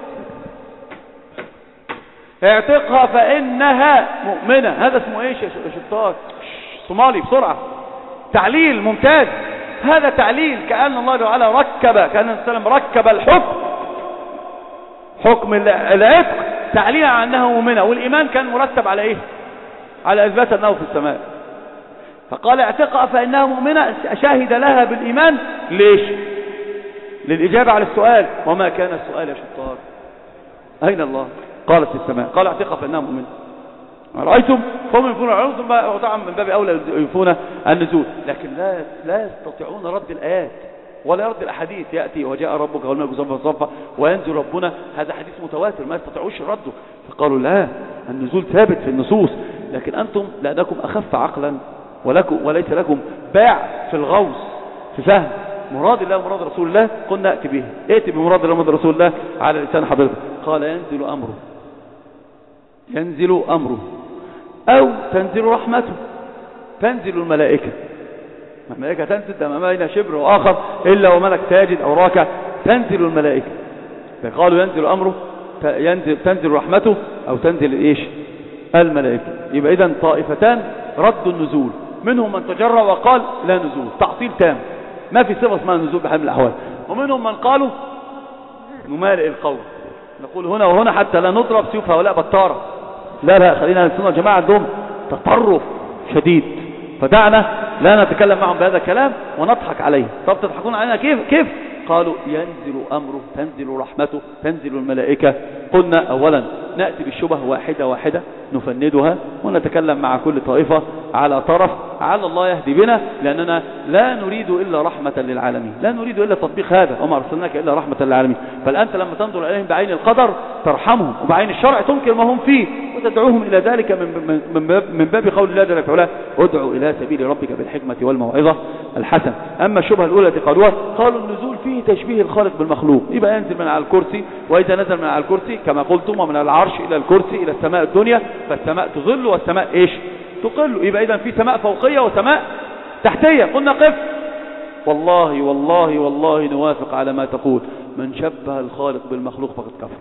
اعتقها فانها مؤمنه. هذا اسمه ايش يا شطار؟ صومالي بسرعه. تعليل ممتاز، هذا تعليل كأن الله تعالى ركب، كأن النبي صلى الله عليه وسلم ركب الحكم حكم العتق تعليلا عن انها مؤمنه، والايمان كان مرتب على ايه؟ على اثبات انه في السماء. فقال اعتقها فانها مؤمنه، شاهد لها بالايمان. ليش؟ للاجابه على السؤال. وما كان السؤال يا شطار؟ اين الله؟ قالت في السماء. قال اعتقها فانها مؤمنه. رأيتم؟ فهم ينفون العلو، ثم طبعا من باب اولى ينفون النزول، لكن لا لا يستطيعون رد الايات ولا رد الاحاديث. ياتي وجاء ربك والملك صفا صفا وينزل ربنا، هذا حديث متواتر ما يستطيعوش رده. فقالوا لا، النزول ثابت في النصوص، لكن انتم لانكم اخف عقلا ولكم وليس لكم باع في الغوص في فهم مراد الله ومراد رسول الله، قلنا ائت به، ائت بمراد الله ومراد رسول الله على لسان حضرتك. قال ينزل امره، ينزل امره او تنزل رحمته، تنزل الملائكه، الملائكه تنزل ده ما بين شبر واخر الا وملك ساجد او راكع، تنزل الملائكه. فقالوا ينزل امره، ينزل تنزل رحمته او تنزل ايش؟ الملائكه. يبقى اذا طائفتان ردوا النزول، منهم من تجرأ وقال لا نزول، تعطيل تام، ما في صفه اسمها النزول بحال من الاحوال. ومنهم من قالوا نمالئ القول، نقول هنا وهنا حتى لا نضرب سيوف هؤلاء بطاره. لا لا، خلينا السنه والجماعه عندهم تطرف شديد، فدعنا لا نتكلم معهم بهذا الكلام ونضحك عليه. طب تضحكون علينا كيف؟ كيف؟ قالوا ينزل أمره، تنزل رحمته، تنزل الملائكة. قلنا أولا نأتي بالشبه واحدة واحدة نفندها ونتكلم مع كل طائفة على طرف، على الله يهدي بنا، لأننا لا نريد إلا رحمة للعالمين، لا نريد إلا تطبيق هذا، وما أرسلناك إلا رحمة للعالمين. بل أنت لما تنظر إليهم بعين القدر ترحمهم، وبعين الشرع تنكر ما هم فيه وتدعوهم إلى ذلك من, من, باب, من باب قول الله جل وعلا ادعوا إلى سبيل ربك بالحكمة والموعظة الحسنة. أما الشبهة الأولى التي قالوها قالوا النزول فيه تشبيه الخالق بالمخلوق، يبقى ينزل من على الكرسي، وإذا نزل من على الكرسي كما قلتم ومن العرش إلى الكرسي إلى السماء الدنيا، فالسماء تظل والسماء إيش؟ تقل. يبقى إذا في سماء فوقية وسماء تحتية. قلنا قف، والله والله والله نوافق على ما تقول، من شبه الخالق بالمخلوق فقد كفر.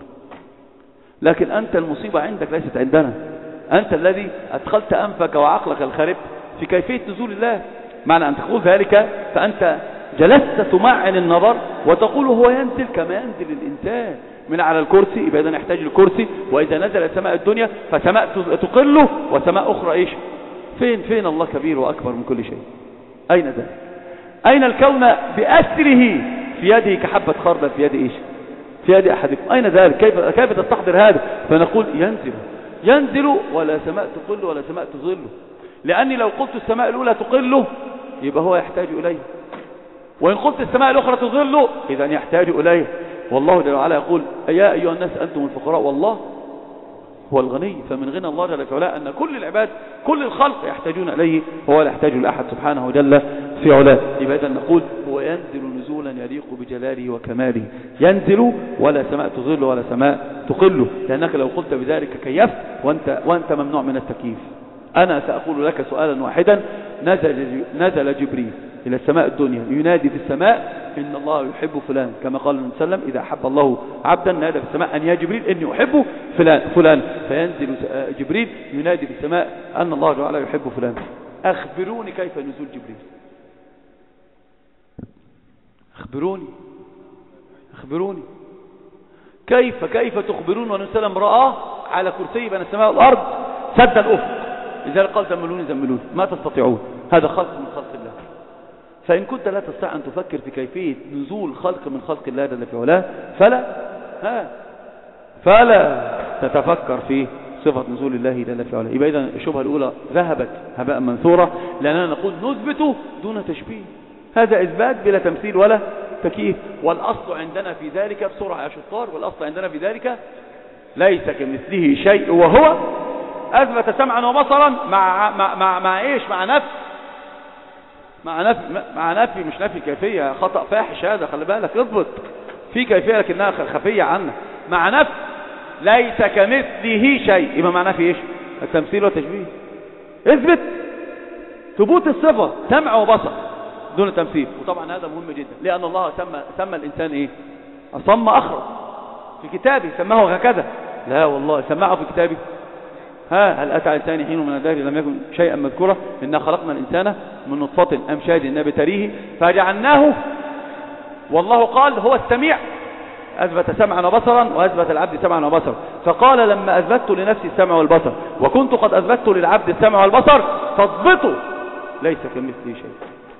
لكن أنت المصيبة عندك ليست عندنا، أنت الذي أدخلت أنفك وعقلك الخارب في كيفية نزول الله. معنى أن تقول ذلك فأنت جلست تمعن النظر وتقول هو ينزل كما ينزل الإنسان من على الكرسي، يبقى إذا يحتاج الكرسي، وإذا نزل سماء الدنيا فسماء تقله وسماء أخرى إيش؟ فين فين الله كبير وأكبر من كل شيء؟ أين ذلك؟ أين الكون بأسره في يده كحبة خردل في يد إيش؟ في يد أحدكم؟ أين ذلك؟ كيف كيف تستحضر هذا؟ فنقول ينزل ينزل ولا سماء تقل ولا سماء تظله، لأني لو قلت السماء الأولى تقله يبقى هو يحتاج إليه، وإن قلت السماء الأخرى تظله إذا يحتاج إليه. والله جل وعلا يقول يا أيها الناس أنتم الفقراء والله هو الغني. فمن غنى الله جل وعلا أن كل العباد كل الخلق يحتاجون إليه وهو لا يحتاج لأحد سبحانه جل في علاه. يبقى إذا نقول هو ينزل نزولا يليق بجلاله وكماله، ينزل ولا سماء تظل ولا سماء تقله، لأنك لو قلت بذلك كيفت وأنت, وأنت ممنوع من التكييف. أنا سأقول لك سؤالا واحدا، نزل, نزل جبريل إلى السماء الدنيا ينادي في السماء إن الله يحب فلان، كما قال النبي صلى الله عليه وسلم إذا أحب الله عبدا نادى في السماء أن يا جبريل إني أحب فلان فلان، فينزل جبريل ينادي في السماء أن الله تعالى يحب فلان. أخبروني كيف نزول جبريل، أخبروني أخبروني كيف كيف تخبرون وأن سلم رآه على كرسي بين السماء والأرض سد الأفق، لذلك قال زملوني زملوني، ما تستطيعون، هذا خلق من خلق الله. فإن كنت لا تستطيع أن تفكر في كيفية نزول خلق من خلق الله جل في علاه فلا ها فلا تتفكر في صفة نزول الله جل في علاه. يبقى إذن الشبهة الأولى ذهبت هباء منثورة، لأننا نقول نثبت دون تشبيه، هذا إثبات بلا تمثيل ولا تكييف. والأصل عندنا في ذلك بسرعة يا شطار، والأصل عندنا في ذلك ليس كمثله شيء وهو أثبت سمعا وبصرا مع مع مع, مع إيش؟ مع نفي مع نفي مع نفي مش نفي كيفية، خطأ فاحش هذا، خلي بالك اضبط، في كيفية لكنها خفية عنك، مع نفي ليس كمثله شيء، يبقى معناه في إيش؟ التمثيل والتشبيه. اثبت ثبوت الصفة سمع وبصر دون تمثيل. وطبعا هذا مهم جدا، لأن الله سمى سمى الإنسان إيه؟ أصم أخرج في كتابه، سماه هكذا؟ لا والله سمعه في كتابه. ها هل أتى الإنسان حين من الدهر لم يكن شيئا مذكورا، إنا خلقنا الإنسان من نطفة أمشاج نبتليه فجعلناه، والله قال هو السميع، أثبت سمعا وبصرا وأثبت العبد سمعا وبصرا. فقال لما أثبت لنفسي السمع والبصر وكنت قد أثبت للعبد السمع والبصر فاضبطوا ليس كمثله شيء.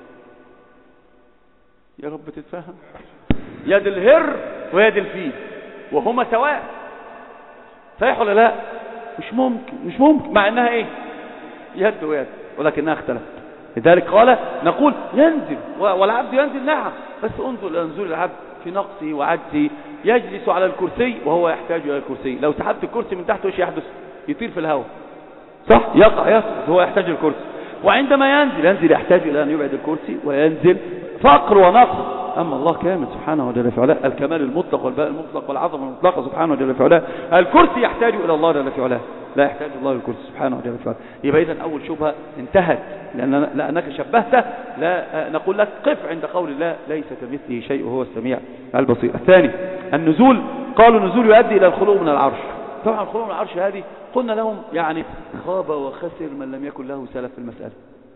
يا رب تتفهم، يد الهر ويد الفيل وهما سواء، صحيح ولا لا؟ مش ممكن مش ممكن، مع انها ايه؟ يد ويد، ولكنها اختلفت. لذلك قال نقول ينزل والعبد ينزل، نعم، بس انظر الى نزول العبد في نقصه وعجزه. يجلس على الكرسي وهو يحتاج الى الكرسي، لو سحبت الكرسي من تحته ايش يحدث؟ يطير في الهواء، صح؟ يقع يسقط، هو يحتاج الكرسي. وعندما ينزل ينزل يحتاج الى ان يبعد الكرسي وينزل فقر ونقص. أما الله كامل سبحانه وجل في علاه، الكمال المطلق والباء المطلق والعظمة المطلقة سبحانه وجل في علاه. الكرسي يحتاج إلى الله جل في علاه، لا يحتاج الله الكرسي سبحانه وجل في علاه. يبقى إذن أول شبهة انتهت، لأن لأنك شبهته. لا نقول لك قف عند قول الله ليس كمثله شيء وهو السميع البصير. الثاني النزول، قالوا النزول يؤدي إلى الخلوع من العرش. طبعا الخلوع من العرش هذه قلنا لهم يعني خاب وخسر من لم يكن له سلف في المسألة.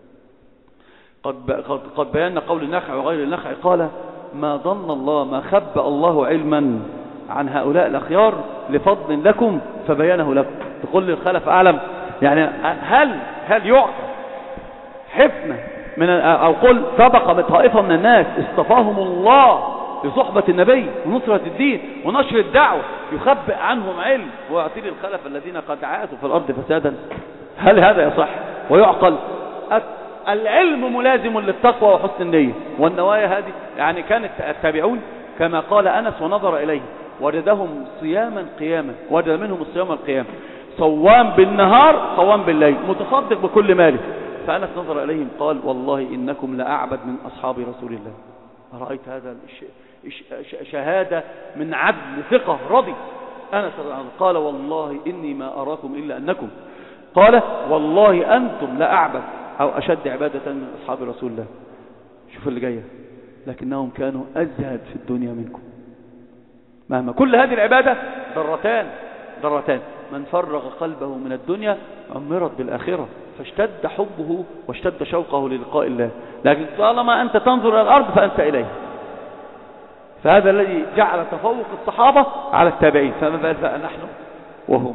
قد قد بينا قول النخع وغير النخع، قال ما ظن الله ما خبأ الله علما عن هؤلاء الأخيار لفضل لكم فبينه لكم. تقول للخلف أعلم، يعني هل هل يعقل حفنة من أو قل سبق بطائفة من الناس اصطفاهم الله لصحبة النبي ونصرة الدين ونشر الدعوة يخبئ عنهم علم ويعطي الخلف الذين قد عاثوا في الأرض فسادا. هل هذا يصح ويعقل؟ العلم ملازم للتقوى وحسن النية والنوايا هذه. يعني كان التابعون كما قال أنس ونظر إليه وجدهم صياما قياما، وجد منهم الصيام القيام، صوام بالنهار صوام بالليل، متصدق بكل ماله. فأنس نظر إليهم قال والله إنكم لأعبد من أصحاب رسول الله. أرأيت هذا شهادة من عدل ثقة رضي. أنس قال والله إني ما أراكم إلا أنكم، قال والله أنتم لأعبد أو أشد عبادة من أصحاب رسول الله. شوف اللي جاية، لكنهم كانوا أزهد في الدنيا منكم. مهما كل هذه العبادة ضرتان ضرتان، من فرغ قلبه من الدنيا عمرت بالآخرة، فاشتد حبه واشتد شوقه للقاء الله. لكن طالما أنت تنظر إلى الأرض فأنت إليه. فهذا الذي جعل تفوق الصحابة على التابعين. فما بال بقى نحن وهم؟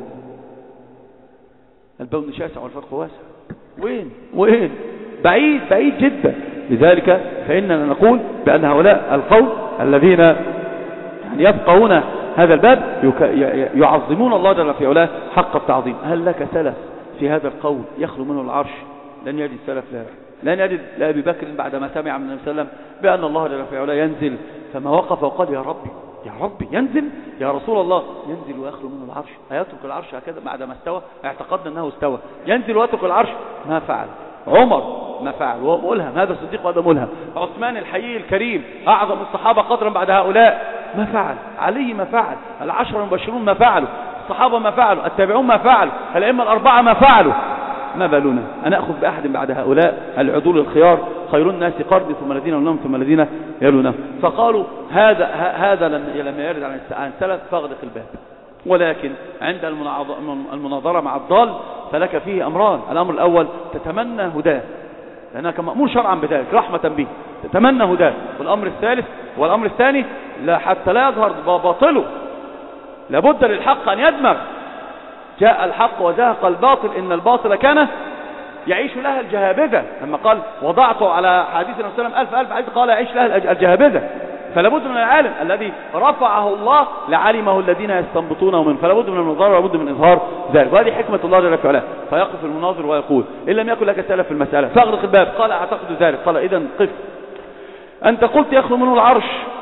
البون شاسع والفرق واسع. وين وين بعيد بعيد جدا. لذلك فإننا نقول بأن هؤلاء القوم الذين يعني يفقهون هذا الباب يعظمون الله جل في علاه حق التعظيم. هل لك سلف في هذا القول يخلو منه العرش؟ لن يجد سلف لا لن يجد لأبي بكر بعدما سمع من النبي صلى الله عليه وسلم بأن الله جل في علاه ينزل، فما وقف وقال يا ربي يا ربي ينزل يا رسول الله، ينزل ويخلو منه العرش؟ أيترك العرش هكذا بعدما استوى؟ اعتقدنا أنه استوى. ينزل ويترك العرش؟ ما فعل. عمر ما فعل وهو ملهم، هذا الصديق وهذا ملهم. عثمان الحيي الكريم أعظم الصحابة قدرا بعد هؤلاء ما فعل. علي ما فعل. العشر المبشرون ما فعلوا. الصحابة ما فعلوا. التابعون ما فعلوا. الأئمة الأربعة ما فعلوا. ما بالنا أن نأخذ بأحد بعد هؤلاء العدول الخيار؟ خير الناس قرني ثم الذين يلونهم ثم الذين يلونهم. فقالوا هذا هذا لما يرد عن السلف فاغلق الباب. ولكن عند المناظرة مع الضال فلك فيه أمران. الأمر الأول تتمنى هداه لأنك مأمور شرعا بذلك رحمة به، تتمنى هداه. والأمر الثالث والأمر الثاني لا حتى لا يظهر باطله، لابد للحق أن يدمغ. جاء الحق وزهق الباطل إن الباطل كان يعيش لها الجهابذة. لما قال وضعت على حديث النبي صلى الله عليه وسلم ألف ألف حديث قال يعيش لها الجهابذة. فلابد من العالم الذي رفعه الله لعلمه الذين يستنبطونه منه، فلابد من النظار ولابد من إظهار ذلك. وهذه حكمة الله جل وعلا. فيقف المناظر ويقول إن لم يكن لك سلف في المسألة فاغلق الباب. قال أعتقد ذلك. قال إذا قف. أنت قلت يخلو منه العرش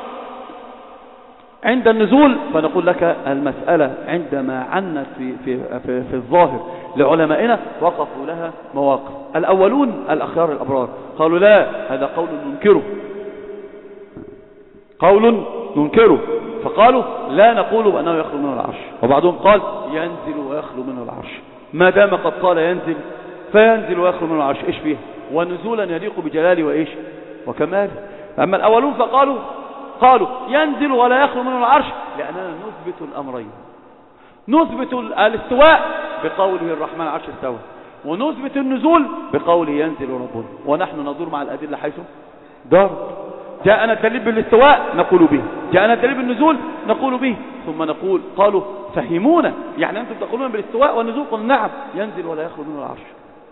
عند النزول، فنقول لك المسألة عندما عنت في, في, في, في الظاهر لعلمائنا وقفوا لها مواقف. الأولون الأخيار الأبرار قالوا لا هذا قول ننكره، قول ننكره، فقالوا لا نقول بأنه يخلو منه العرش. وبعضهم قال ينزل ويخلو منه العرش. ما دام قد قال ينزل فينزل ويخلو منه العرش، إيش فيه؟ ونزولا يليق بجلاله وإيش وكماله. أما الأولون فقالوا قالوا ينزل ولا يخلو منه العرش لأننا نثبت الأمرين. نثبت الاستواء بقوله الرحمن العرش استوى، ونثبت النزول بقوله ينزل ربنا، ونحن ندور مع الأدلة حيث دار. جاءنا الدليل بالاستواء نقول به، جاءنا الدليل بالنزول نقول به. ثم نقول قالوا فهمونا يعني أنتم تقولون بالاستواء والنزول؟ قلنا نعم ينزل ولا يخلو منه العرش.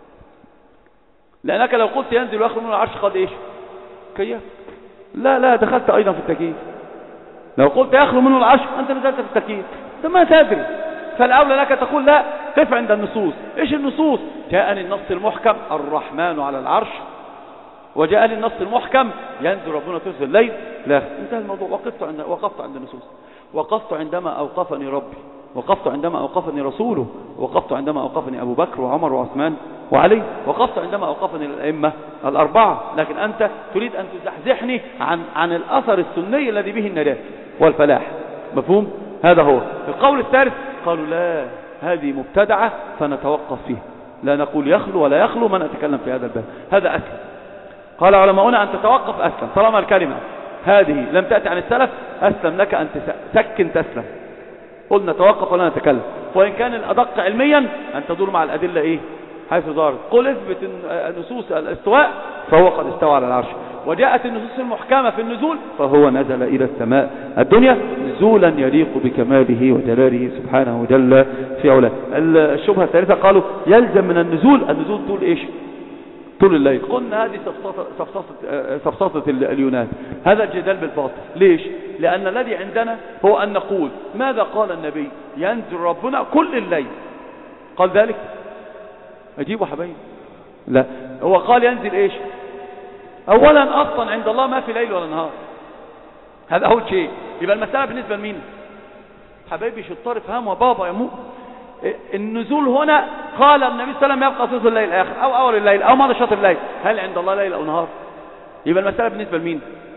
لأنك لو قلت ينزل ويخلو منه العرش قد إيش؟ كيف؟ لا لا دخلت أيضا في التكييف. لو قلت يخلو منه العرش أنت نزلت في التكييف، أنت ما تدري. فالأولى لك تقول لا قف عند النصوص. إيش النصوص؟ جاءني النص المحكم الرحمن على العرش، وجاءني النص المحكم ينزل ربنا ثلث الليل. لا انتهى الموضوع. وقفت عند وقفت عند النصوص. وقفت عندما أوقفني ربي، وقفت عندما أوقفني رسوله، وقفت عندما أوقفني أبو بكر وعمر وعثمان وعلي، وقفت عندما أوقفني الأئمة الأربعة. لكن أنت تريد أن تزحزحني عن عن الأثر السني الذي به النجاة والفلاح. مفهوم؟ هذا هو. القول الثالث قالوا لا هذه مبتدعة فنتوقف فيه، لا نقول يخلو ولا يخلو، ما نتكلم في هذا الباب. هذا أسلم. قال علماؤنا أن تتوقف أسلم. طالما الكلمة هذه لم تأتي عن السلف أسلم لك أن تسكن تسلم. قلنا توقف ولا نتكلم. وإن كان الأدق علميا أن تدور مع الأدلة إيه حيث دارت. قل اثبت نصوص الاستواء فهو قد استوى على العرش، وجاءت النصوص المحكمة في النزول فهو نزل إلى السماء الدنيا نزولا يليق بكماله وجلاله سبحانه جل في علاه. الشبهة الثالثة قالوا يلزم من النزول النزول طول إيش طول الليل. قلنا هذه سفسطة, سفسطة, سفسطة اليونان. هذا الجدال بالباطل. ليش؟ لأن الذي عندنا هو أن نقول ماذا قال النبي؟ ينزل ربنا كل الليل. قال ذلك؟ أجيبوا حبايب. لا، هو قال ينزل إيش؟ أولا أصلا عند الله ما في ليل ولا نهار. هذا أول شيء. يبقى المسألة بالنسبة لمين؟ حبايبي شطار افهموا بابا يا مو. النزول هنا قال النبي صلى الله عليه وسلم يبقى ثلث الليل الآخر أو أول الليل أو ماذا شطر الليل. هل عند الله ليل أو نهار؟ يبقى المسألة بالنسبة لمين؟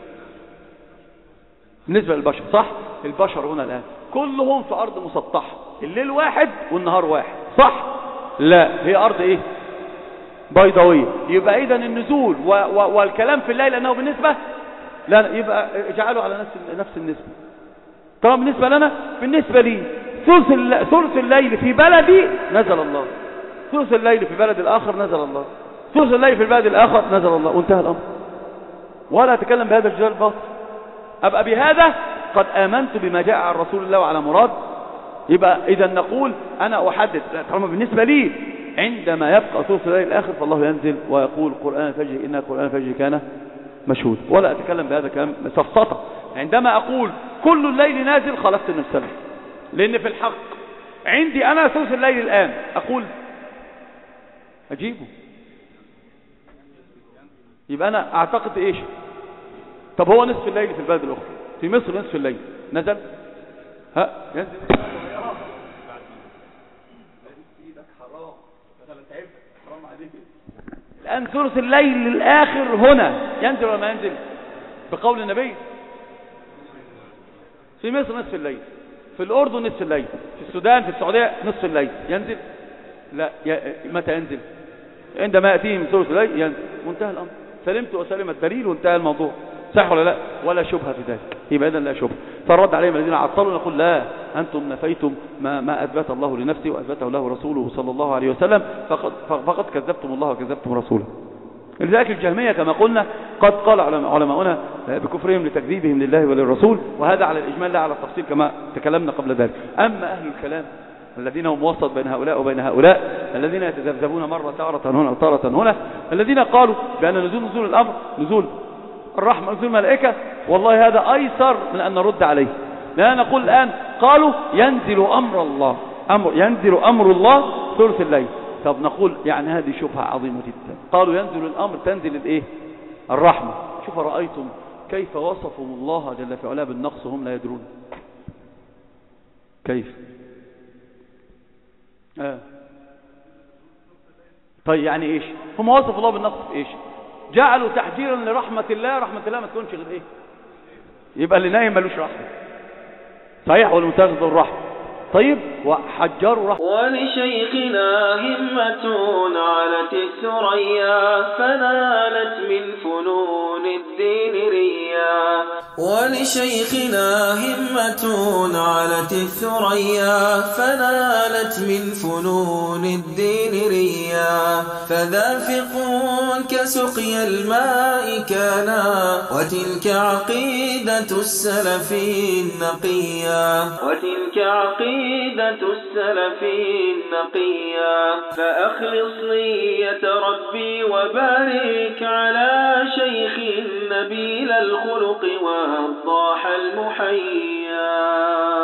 بالنسبة للبشر. صح؟ البشر هنا الآن كلهم في أرض مسطحة، الليل واحد والنهار واحد. صح؟ لا، هي أرض إيه؟ بيضاوية. يبقى إذن النزول و و والكلام في الليل أنه بالنسبة لا، يبقى اجعله على نفس نفس النسبة. طبعا بالنسبة لنا، بالنسبة لي ثلث ثلث الليل في بلدي نزل الله، ثلث الليل في بلد الآخر نزل الله، ثلث الليل في البلد الآخر نزل الله، وانتهى الأمر. ولا أتكلم بهذا الجدال الباطل. أبقى بهذا قد آمنت بما جاء عن رسول الله وعلى مراد. يبقى إذا نقول أنا أحدد طالما بالنسبة لي عندما يبقى ثلث الليل الآخر فالله ينزل ويقول قرآن الفجر إن قرآن الفجر كان مشهود. ولا أتكلم بهذا كلام سفسطة. عندما أقول كل الليل نازل خالفت النفس، لأن في الحق عندي أنا ثلث الليل الآن أقول أجيبه. يبقى أنا أعتقد إيش؟ طب هو نصف الليل في البلد الأخرى، في مصر نصف الليل نزل، ها ينزل الآن ثلث الليل الآخر هنا ينزل ولا ما ينزل؟ بقول النبي في مصر نصف الليل، في الأردن نصف الليل، في السودان في السعودية نصف الليل ينزل. لا، متى ينزل؟ عندما يأتيه من ثلث الليل ينزل، وانتهى الأمر. سلمت وسلم الدليل وانتهى الموضوع. صح ولا لا؟ ولا شبهة في ذلك. يبقى إذن لا شبهة. فالرد عليهم الذين عطلوا نقول لا، أنتم نفيتم ما, ما أثبت الله لنفسه وأثبته له رسوله صلى الله عليه وسلم، فقد, فقد كذبتم الله وكذبتم رسوله. لذلك الجهمية كما قلنا قد قال علماؤنا بكفرهم لتكذيبهم لله وللرسول، وهذا على الإجمال لا على التفصيل كما تكلمنا قبل ذلك. أما أهل الكلام الذين هم وسط بين هؤلاء وبين هؤلاء، الذين يتذبذبون مرة تارة هنا وتارة هنا، الذين قالوا بأن نزول نزول الأمر نزول الرحمة نزول الملائكة، والله هذا أيسر من أن نرد عليه. لأن نقول الآن قالوا ينزل أمر الله، أمر ينزل أمر الله ثلث الليل. طب نقول يعني هذه شبهة عظيمة جدا. قالوا ينزل الأمر تنزل الإيه؟ الرحمة. شوف رأيتم كيف وصفوا الله جل في علاه بالنقص وهم لا يدرون. كيف؟ آه. طيب يعني إيش؟ هم وصفوا الله بالنقص في إيش؟ جعلوا تحجيرا لرحمة الله، رحمة الله ما تكونش غير إيه؟ يبقى اللي نايم ملوش رحمة. صحيح؟ والمتاخذ الرحمة. طيب وحجروا رحمة. ولشيخنا همة علت الثريا فنالت من فنون الدين ريا. ولشيخنا همة علت الثريا فنالت من فنون الدين ريا. فذا فقه كسقي الماء كانا وتلك عقيدة السلف النقيا. وتلك عقيدة السلف النقيا. فأخلص نية ربي وبارك على شيخ نبيل الخلق والضاح المحيا.